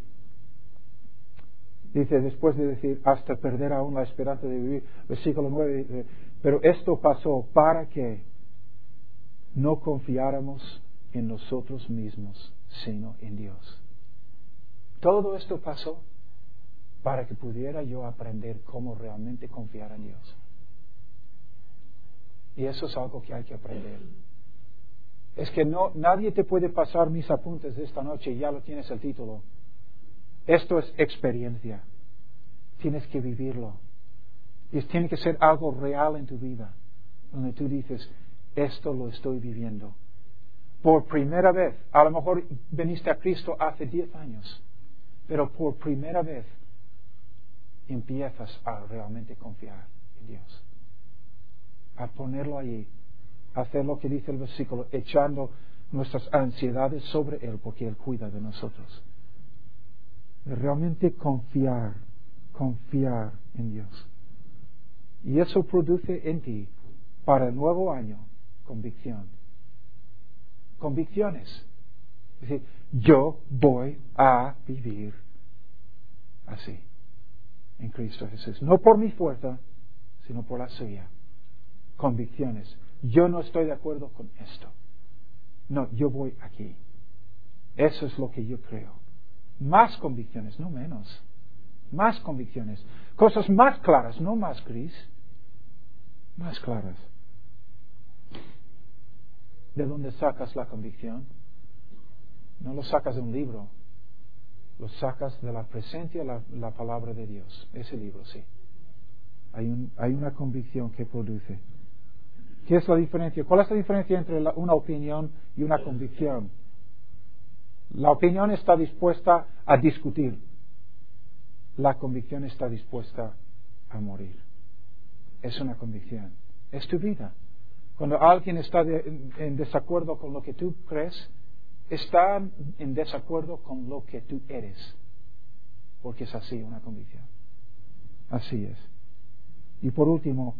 dice después de decir, hasta perder aún la esperanza de vivir, versículo nueve, dice, pero esto pasó para que no confiáramos en nosotros mismos, sino en Dios. Todo esto pasó para que pudiera yo aprender cómo realmente confiar en Dios. Y eso es algo que hay que aprender. Es que no, nadie te puede pasar mis apuntes de esta noche y ya lo tienes el título. Esto es experiencia. Tienes que vivirlo. Y tiene que ser algo real en tu vida, donde tú dices, esto lo estoy viviendo. Por primera vez, a lo mejor viniste a Cristo hace diez años, pero por primera vez empiezas a realmente confiar en Dios. A ponerlo allí, a hacer lo que dice el versículo, echando nuestras ansiedades sobre Él, porque Él cuida de nosotros. De realmente confiar, confiar en Dios. Y eso produce en ti, para el nuevo año, convicción. Convicciones. Es decir, yo voy a vivir así, en Cristo Jesús. No por mi fuerza, sino por la suya. Convicciones. Yo no estoy de acuerdo con esto. No, yo voy aquí. Eso es lo que yo creo. Más convicciones, no menos. Más convicciones. Cosas más claras, no más gris. Más claras. ¿De dónde sacas la convicción? No lo sacas de un libro. Lo sacas de la presencia, la, la palabra de Dios. Ese libro, sí. Hay, un, hay una convicción que produce. ¿Qué es la diferencia? ¿Cuál es la diferencia entre la, una opinión y una convicción? La opinión está dispuesta a discutir. La convicción está dispuesta a morir. Es una convicción. Es tu vida. Cuando alguien está de, en, en desacuerdo con lo que tú crees, está en desacuerdo con lo que tú eres. Porque es así una convicción. Así es. Y por último,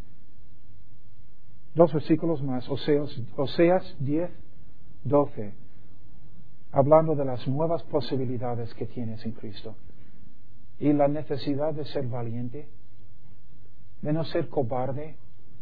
dos versículos más, Oseas, Oseas diez, doce, hablando de las nuevas posibilidades que tienes en Cristo y la necesidad de ser valiente, de no ser cobarde.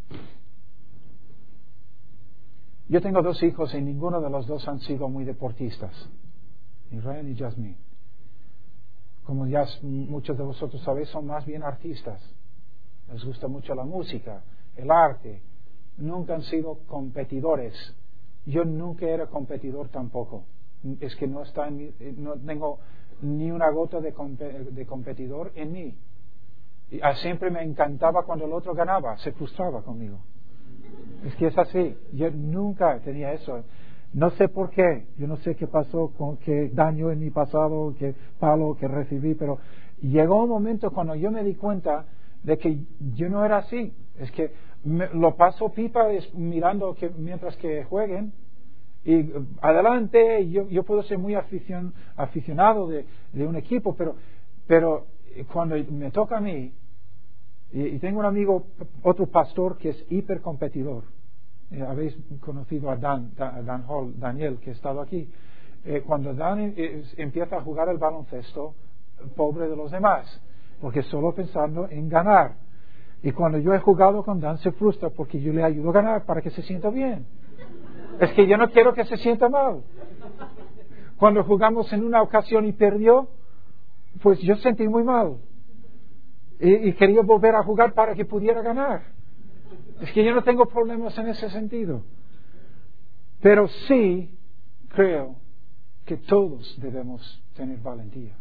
Yo tengo dos hijos y ninguno de los dos han sido muy deportistas, ni Ryan ni Jasmine. Como ya muchos de vosotros sabéis, son más bien artistas. Les gusta mucho la música, el arte. Nunca han sido competidores. Yo nunca era competidor tampoco. Es que no está en mi, no tengo ni una gota de, de competidor en mí. Y siempre me encantaba cuando el otro ganaba, se frustraba conmigo. Es que es así. Yo nunca tenía eso. No sé por qué. Yo no sé qué pasó, con qué daño en mi pasado, qué palo que recibí, pero llegó un momento cuando yo me di cuenta de que yo no era así. Es que me, lo paso pipa mirando que mientras que jueguen y adelante. Yo, yo puedo ser muy aficion, aficionado de, de un equipo, pero, pero cuando me toca a mí, y, y tengo un amigo, otro pastor que es hipercompetidor. Eh, habéis conocido a Dan, a Dan Hall, Daniel, que ha estado aquí. Eh, cuando Dan eh, empieza a jugar el baloncesto, pobre de los demás, porque solo pensando en ganar. Y cuando yo he jugado con Dan, se frustra porque yo le ayudo a ganar para que se sienta bien. Es que yo no quiero que se sienta mal. Cuando jugamos en una ocasión y perdió, pues yo sentí muy mal. Y, y quería volver a jugar para que pudiera ganar. Es que yo no tengo problemas en ese sentido. Pero sí creo que todos debemos tener valentía.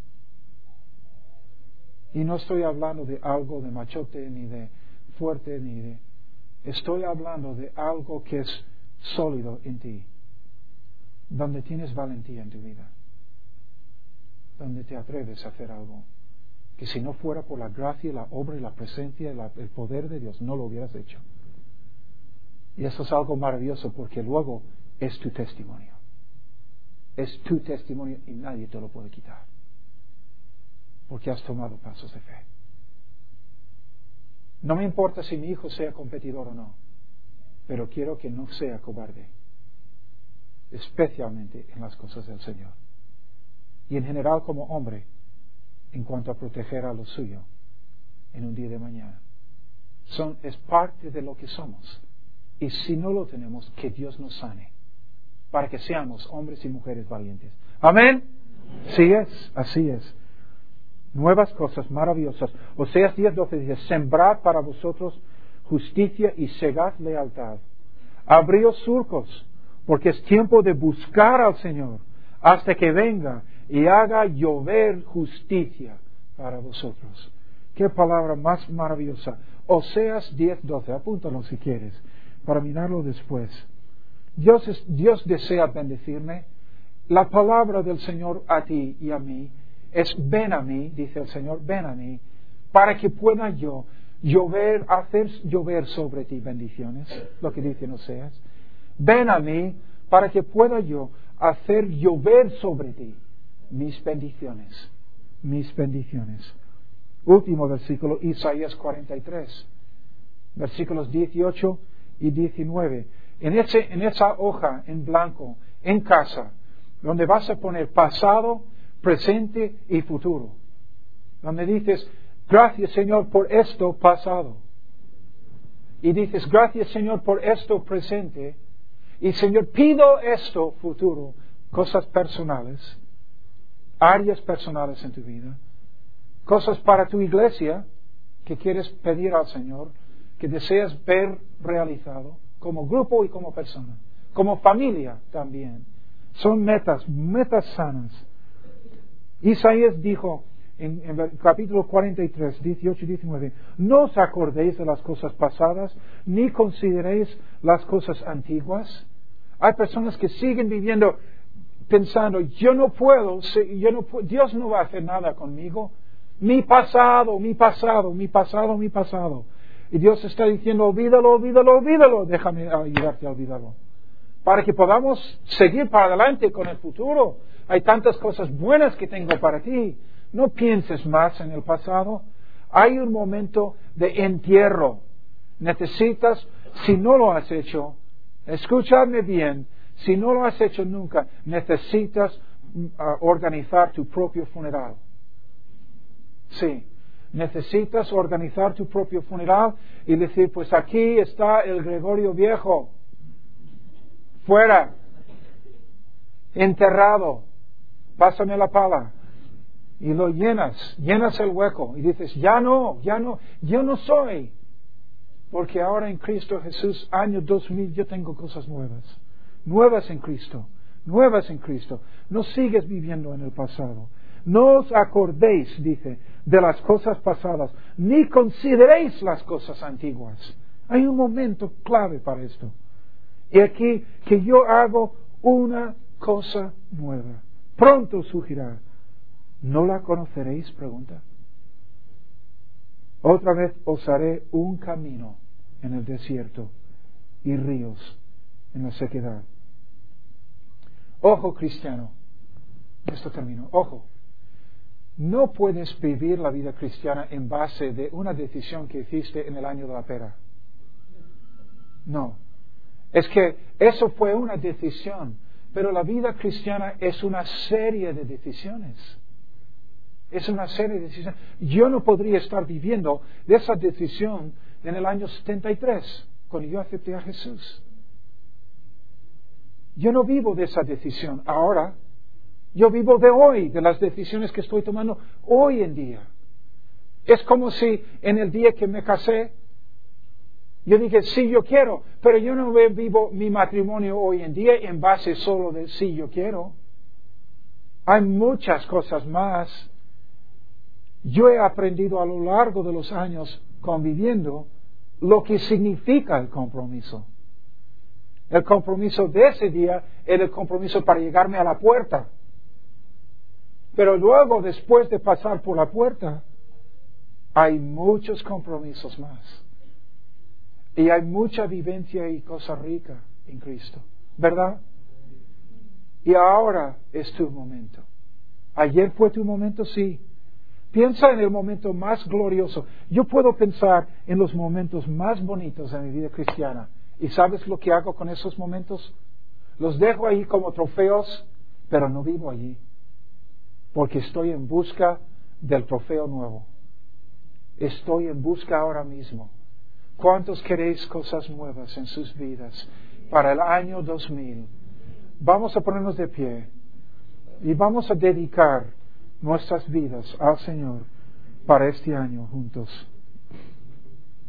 Y no estoy hablando de algo de machote, ni de fuerte, ni de... Estoy hablando de algo que es sólido en ti. Donde tienes valentía en tu vida. Donde te atreves a hacer algo que si no fuera por la gracia, la obra y la presencia y la, el poder de Dios, no lo hubieras hecho. Y eso es algo maravilloso porque luego es tu testimonio. Es tu testimonio y nadie te lo puede quitar. Porque has tomado pasos de fe. No me importa si mi hijo sea competidor o no, pero quiero que no sea cobarde, especialmente en las cosas del Señor. Y en general como hombre, en cuanto a proteger a lo suyo en un día de mañana. Son, es parte de lo que somos. Y si no lo tenemos, que Dios nos sane, para que seamos hombres y mujeres valientes. Amén. Sí es, así es. Nuevas cosas maravillosas. Oseas diez doce dice, sembrad para vosotros justicia y segad lealtad. Abríos surcos, porque es tiempo de buscar al Señor hasta que venga y haga llover justicia para vosotros. Qué palabra más maravillosa. Oseas diez doce, apúntalo si quieres, para mirarlo después. Dios, es, Dios desea bendecirme. La palabra del Señor a ti y a mí es ven a mí, dice el Señor, ven a mí, para que pueda yo llover, hacer llover sobre ti bendiciones, lo que dice Oseas. Ven a mí para que pueda yo hacer llover sobre ti mis bendiciones, mis bendiciones. Último versículo, Isaías cuarenta y tres, versículos dieciocho y diecinueve. En, ese, en esa hoja en blanco, en casa, donde vas a poner pasado, presente y futuro. Donde dices, gracias Señor por esto pasado. Y dices, gracias Señor por esto presente. Y Señor, pido esto futuro. Cosas personales, áreas personales en tu vida, cosas para tu iglesia que quieres pedir al Señor, que deseas ver realizado, como grupo y como persona, como familia también. Son metas, metas sanas. Isaías dijo en, en el capítulo cuarenta y tres, dieciocho y diecinueve, no os acordéis de las cosas pasadas, ni consideréis las cosas antiguas. Hay personas que siguen viviendo pensando, yo no puedo, yo no puedo, Dios no va a hacer nada conmigo. Mi pasado, mi pasado, mi pasado, mi pasado. Y Dios está diciendo, olvídalo, olvídalo, olvídalo. Déjame ayudarte a olvidarlo. Para que podamos seguir para adelante con el futuro. Hay tantas cosas buenas que tengo para ti. No pienses más en el pasado. Hay un momento de entierro. Necesitas, si no lo has hecho, escúchame bien, si no lo has hecho nunca, necesitas uh, organizar tu propio funeral. Sí, necesitas organizar tu propio funeral y decir, pues aquí está el Gregorio viejo, fuera, enterrado, pásame la pala. Y lo llenas, llenas el hueco y dices, ya no, ya no, yo no soy. Porque ahora en Cristo Jesús, año dos mil, yo tengo cosas nuevas. Nuevas en Cristo, nuevas en Cristo. No sigues viviendo en el pasado. No os acordéis, dice, de las cosas pasadas, ni consideréis las cosas antiguas. Hay un momento clave para esto. Y aquí, que yo hago una cosa nueva. Pronto surgirá. ¿No la conoceréis? Pregunta. Otra vez os haré un camino en el desierto y ríos en la sequedad. Ojo, cristiano. Esto termino. Ojo. No puedes vivir la vida cristiana en base de una decisión que hiciste en el año de la pera. No. Es que eso fue una decisión, pero la vida cristiana es una serie de decisiones. Es una serie de decisiones. Yo no podría estar viviendo de esa decisión en el año setenta y tres, cuando yo acepté a Jesús. Yo no vivo de esa decisión ahora. Yo vivo de hoy, de las decisiones que estoy tomando hoy en día. Es como si en el día que me casé, yo dije, sí, yo quiero, pero yo no vivo mi matrimonio hoy en día en base solo de sí, yo quiero. Hay muchas cosas más. Yo he aprendido a lo largo de los años conviviendo lo que significa el compromiso. El compromiso de ese día era el compromiso para llegarme a la puerta. Pero luego, después de pasar por la puerta, hay muchos compromisos más. Y hay mucha vivencia y cosa rica en Cristo. ¿Verdad? Y ahora es tu momento. Ayer fue tu momento, sí. Piensa en el momento más glorioso. Yo puedo pensar en los momentos más bonitos de mi vida cristiana. ¿Y sabes lo que hago con esos momentos? Los dejo ahí como trofeos, pero no vivo allí. Porque estoy en busca del trofeo nuevo. Estoy en busca ahora mismo. ¿Cuántos queréis cosas nuevas en sus vidas para el año dos mil? Vamos a ponernos de pie y vamos a dedicar nuestras vidas al Señor para este año juntos.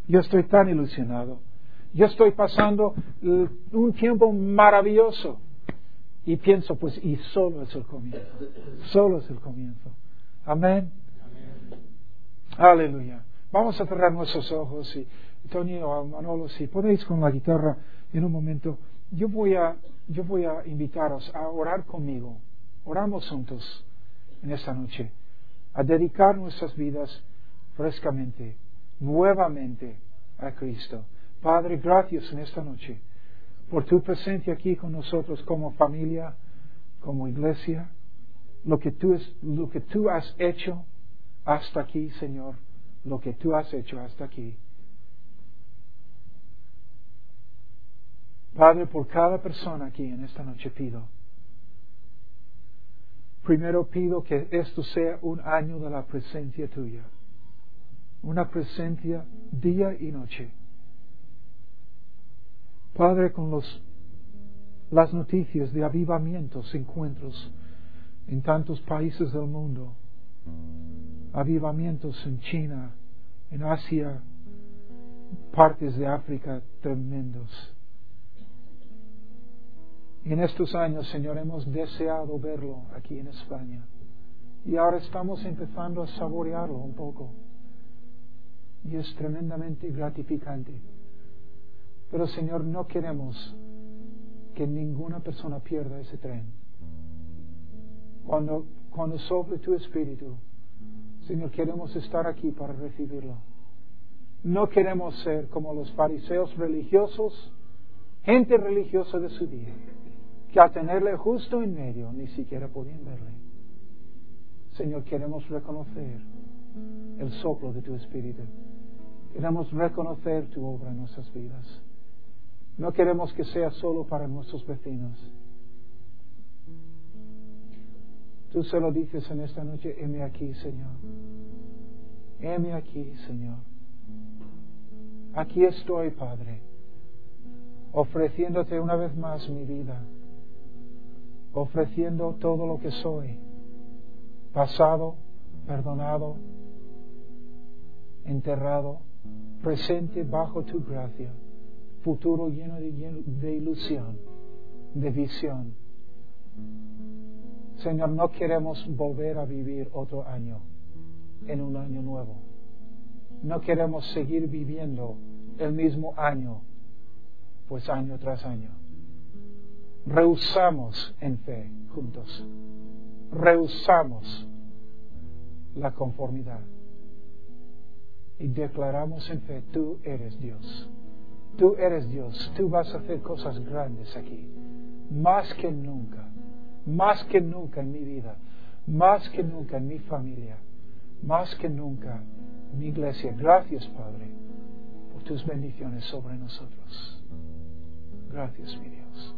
Yo estoy tan ilusionado. Yo estoy pasando un tiempo maravilloso. Y pienso, pues, y solo es el comienzo. Solo es el comienzo. Amén. Amén. Aleluya. Vamos a cerrar nuestros ojos y Tony o Manolo, si podéis con la guitarra en un momento, yo voy a, yo voy a invitaros a orar conmigo. Oramos juntos en esta noche, a dedicar nuestras vidas frescamente, nuevamente a Cristo. Padre, gracias en esta noche por tu presencia aquí con nosotros como familia, como iglesia, lo que tú, es, lo que tú has hecho hasta aquí, Señor, lo que tú has hecho hasta aquí. Padre, por cada persona aquí en esta noche pido. Primero pido que esto sea un año de la presencia tuya. Una presencia día y noche. Padre, con los, las noticias de avivamientos, encuentros en tantos países del mundo, avivamientos en China, en Asia, partes de África tremendos. Y en estos años, Señor, hemos deseado verlo aquí en España. Y ahora estamos empezando a saborearlo un poco. Y es tremendamente gratificante. Pero, Señor, no queremos que ninguna persona pierda ese tren. Cuando, cuando sobre tu Espíritu, Señor, queremos estar aquí para recibirlo. No queremos ser como los fariseos religiosos, gente religiosa de su día, que al tenerle justo en medio ni siquiera podían verle. Señor, queremos reconocer el soplo de tu Espíritu. Queremos reconocer tu obra en nuestras vidas. No queremos que sea solo para nuestros vecinos. Tú se lo dices en esta noche, heme aquí, Señor. Heme aquí, Señor. Aquí estoy, Padre, ofreciéndote una vez más mi vida, ofreciendo todo lo que soy, pasado, perdonado, enterrado, presente bajo tu gracia, futuro lleno de, de ilusión, de visión. Señor, no queremos volver a vivir otro año en un año nuevo. No queremos seguir viviendo el mismo año, pues año tras año. Rehusamos en fe juntos. Rehusamos la conformidad. Y declaramos en fe, tú eres Dios. Tú eres Dios. Tú vas a hacer cosas grandes aquí. Más que nunca. Más que nunca en mi vida. Más que nunca en mi familia. Más que nunca en mi iglesia. Gracias, Padre, por tus bendiciones sobre nosotros. Gracias, mi Dios.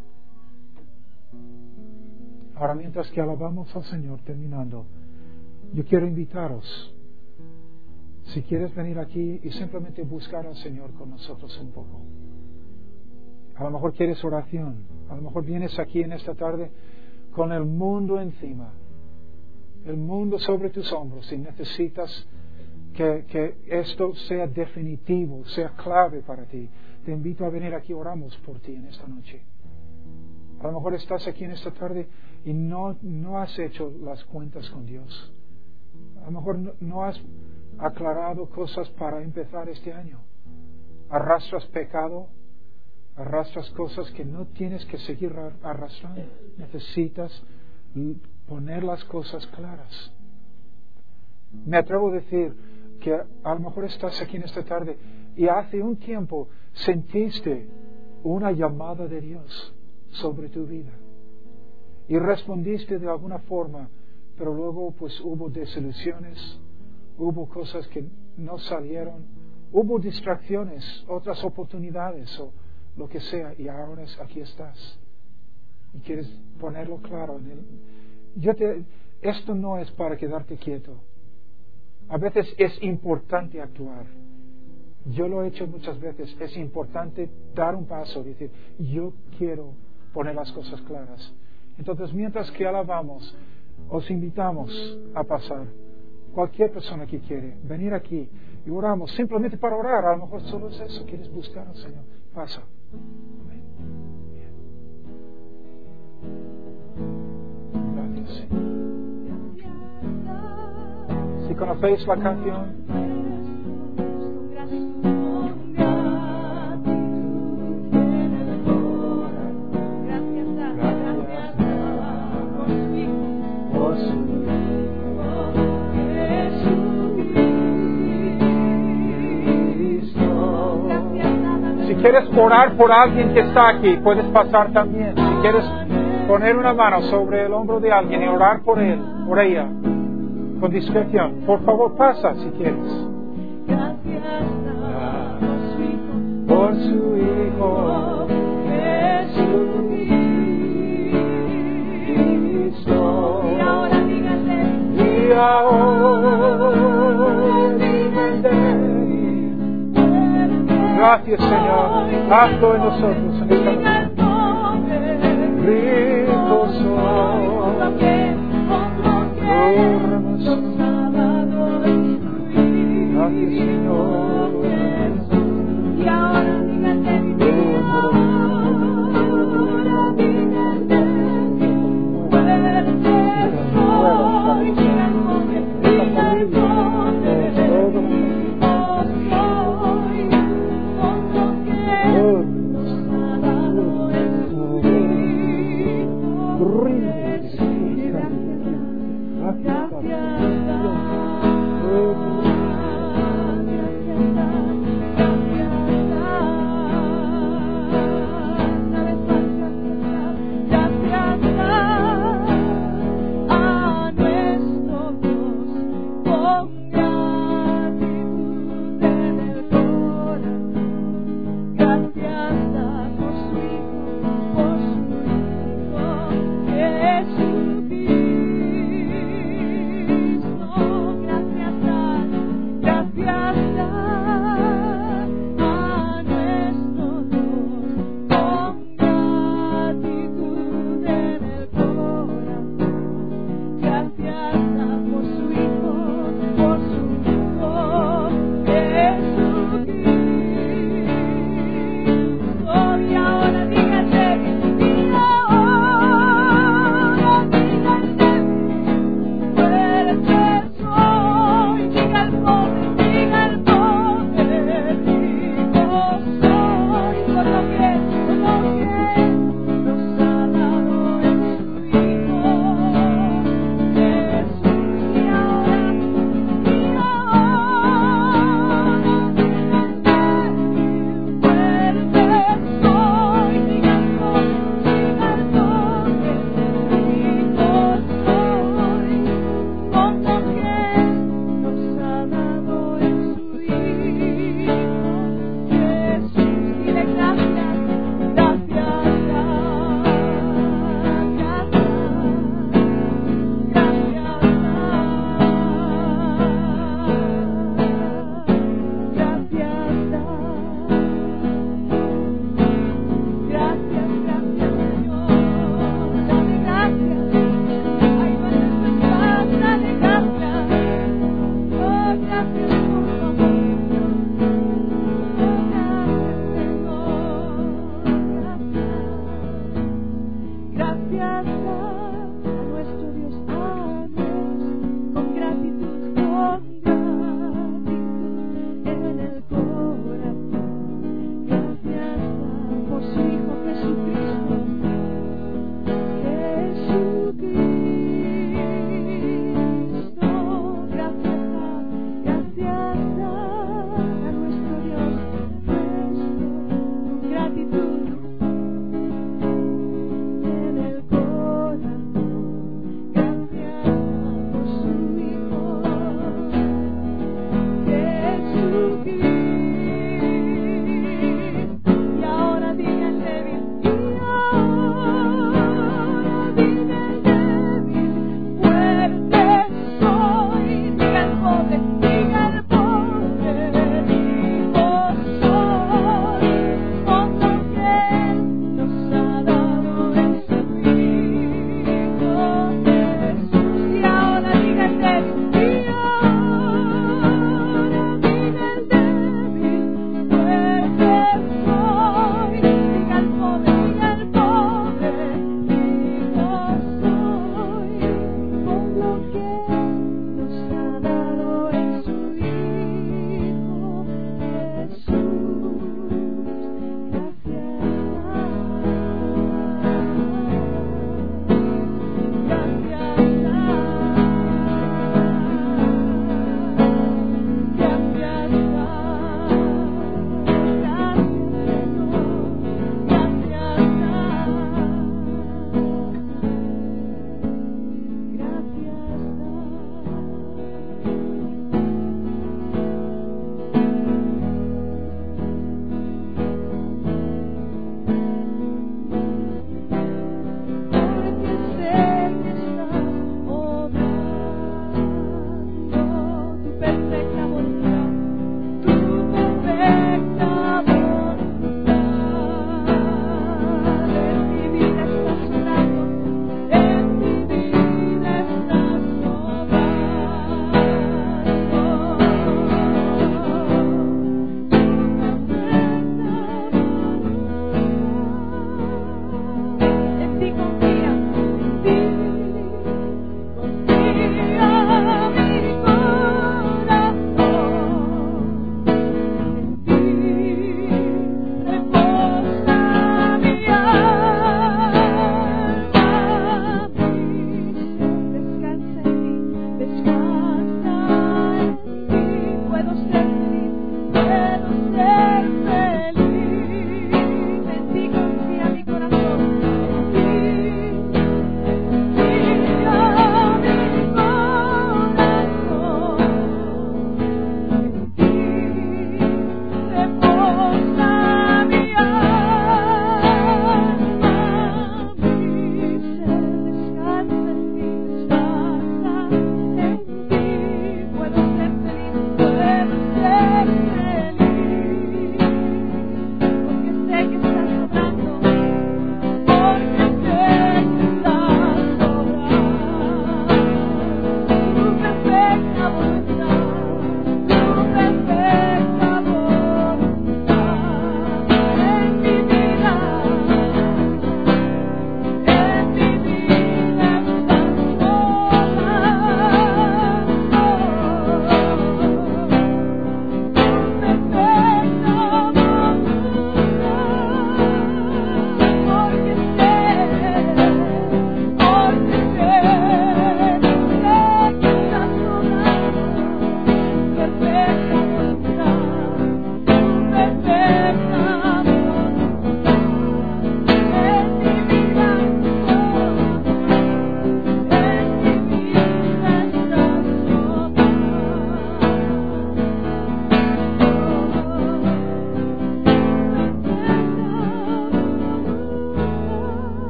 Ahora, mientras que alabamos al Señor, terminando, yo quiero invitaros. Si quieres venir aquí y simplemente buscar al Señor con nosotros un poco. A lo mejor quieres oración. A lo mejor vienes aquí en esta tarde con el mundo encima. El mundo sobre tus hombros. Y necesitas que, que esto sea definitivo, sea clave para ti. Te invito a venir aquí, oramos por ti en esta noche. A lo mejor estás aquí en esta tarde y no, no has hecho las cuentas con Dios. A lo mejor no, no has aclarado cosas para empezar este año. Arrastras pecado, arrastras cosas que no tienes que seguir arrastrando. Necesitas poner las cosas claras. Me atrevo a decir que a lo mejor estás aquí en esta tarde y hace un tiempo sentiste una llamada de Dios sobre tu vida y respondiste de alguna forma, pero luego pues hubo desilusiones, hubo cosas que no salieron, hubo distracciones, otras oportunidades o lo que sea, y ahora aquí estás y quieres ponerlo claro en él. Yo te, esto no es para quedarte quieto. A veces es importante actuar. Yo lo he hecho muchas veces. Es importante dar un paso, decir, yo quiero poner las cosas claras. Entonces, mientras que alabamos, os invitamos a pasar. Cualquier persona que quiere venir aquí y oramos simplemente para orar, a lo mejor solo es eso, quieres buscar al Señor. Pasa. Amén. Bien. Gracias, Señor. Si conocéis la canción, si quieres orar por alguien que está aquí, puedes pasar también. Si quieres poner una mano sobre el hombro de alguien y orar por él, por ella, con discreción, por favor pasa si quieres. Gracias por su Hijo Jesucristo. Y ahora díganle. Y ahora díganle. Gracias, Señor. Hazlo en nosotros en esta noche. Rico soy. Gracias, Señor. Y ahora dígate, ahora dígate, fuerte soy, diga el nombre, diga el nombre, oh soy, con lo que nos ha dado en su Hijo. Gracias,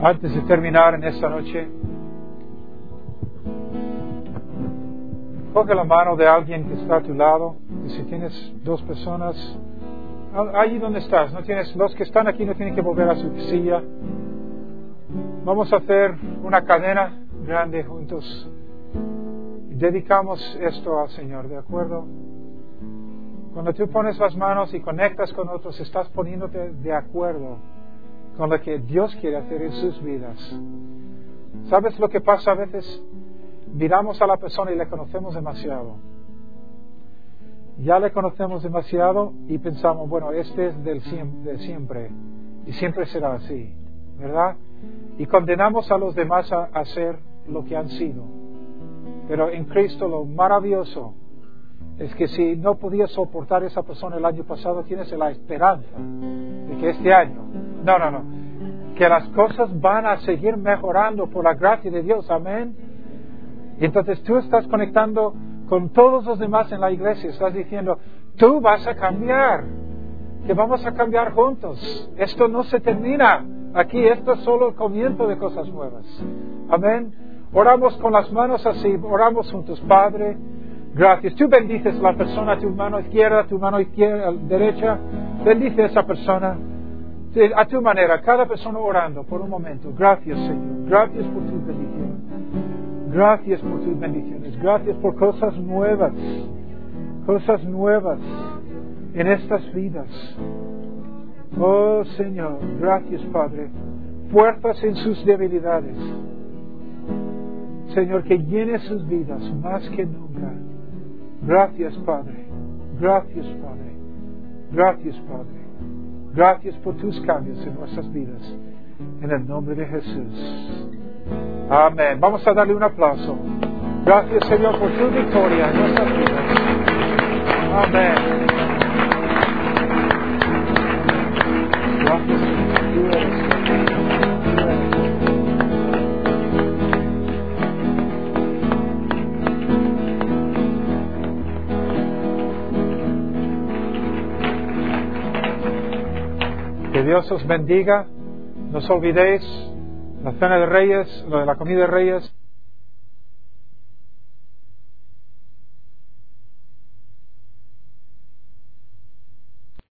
Antes de terminar en esta noche, coge la mano de alguien que está a tu lado, y si tienes dos personas, allí donde estás, no tienes, los que están aquí no tienen que volver a su silla. Vamos a hacer una cadena grande juntos y dedicamos esto al Señor, ¿de acuerdo? Cuando tú pones las manos y conectas con otros, estás poniéndote de acuerdo con lo que Dios quiere hacer en sus vidas. ¿Sabes lo que pasa a veces? Miramos a la persona y le conocemos demasiado. Ya le conocemos demasiado y pensamos, bueno, este es del de siempre y siempre será así, ¿verdad? Y condenamos a los demás a hacer lo que han sido. Pero en Cristo lo maravilloso es que si no podías soportar a esa persona el año pasado, tienes la esperanza de que este año, no, no, no, que las cosas van a seguir mejorando por la gracia de Dios, amén. Y entonces tú estás conectando con todos los demás en la iglesia, estás diciendo, tú vas a cambiar, que vamos a cambiar juntos. Esto no se termina aquí, esto es solo el comienzo de cosas nuevas. Amén. Oramos con las manos así, oramos juntos. Padre, gracias. Tú bendices a la persona, tu mano izquierda, tu mano izquierda, derecha. Bendice a esa persona a tu manera, cada persona orando por un momento. Gracias, Señor. Gracias por tus bendiciones. Gracias por tus bendiciones. Gracias por cosas nuevas. Cosas nuevas en estas vidas. Oh, Señor. Gracias, Padre. Fuerzas en sus debilidades. Señor, que llene sus vidas más que nunca. Gracias, Padre. Gracias, Padre. Gracias, Padre. Gracias por tus cambios en nuestras vidas. En el nombre de Jesús. Amén. Vamos a darle un aplauso. Gracias, Señor, por tu victoria en nuestras vidas. Amén. Gracias, Señor. Tú eres. Tú eres. Que Dios os bendiga. No os olvidéis la cena de Reyes, lo de la comida de Reyes.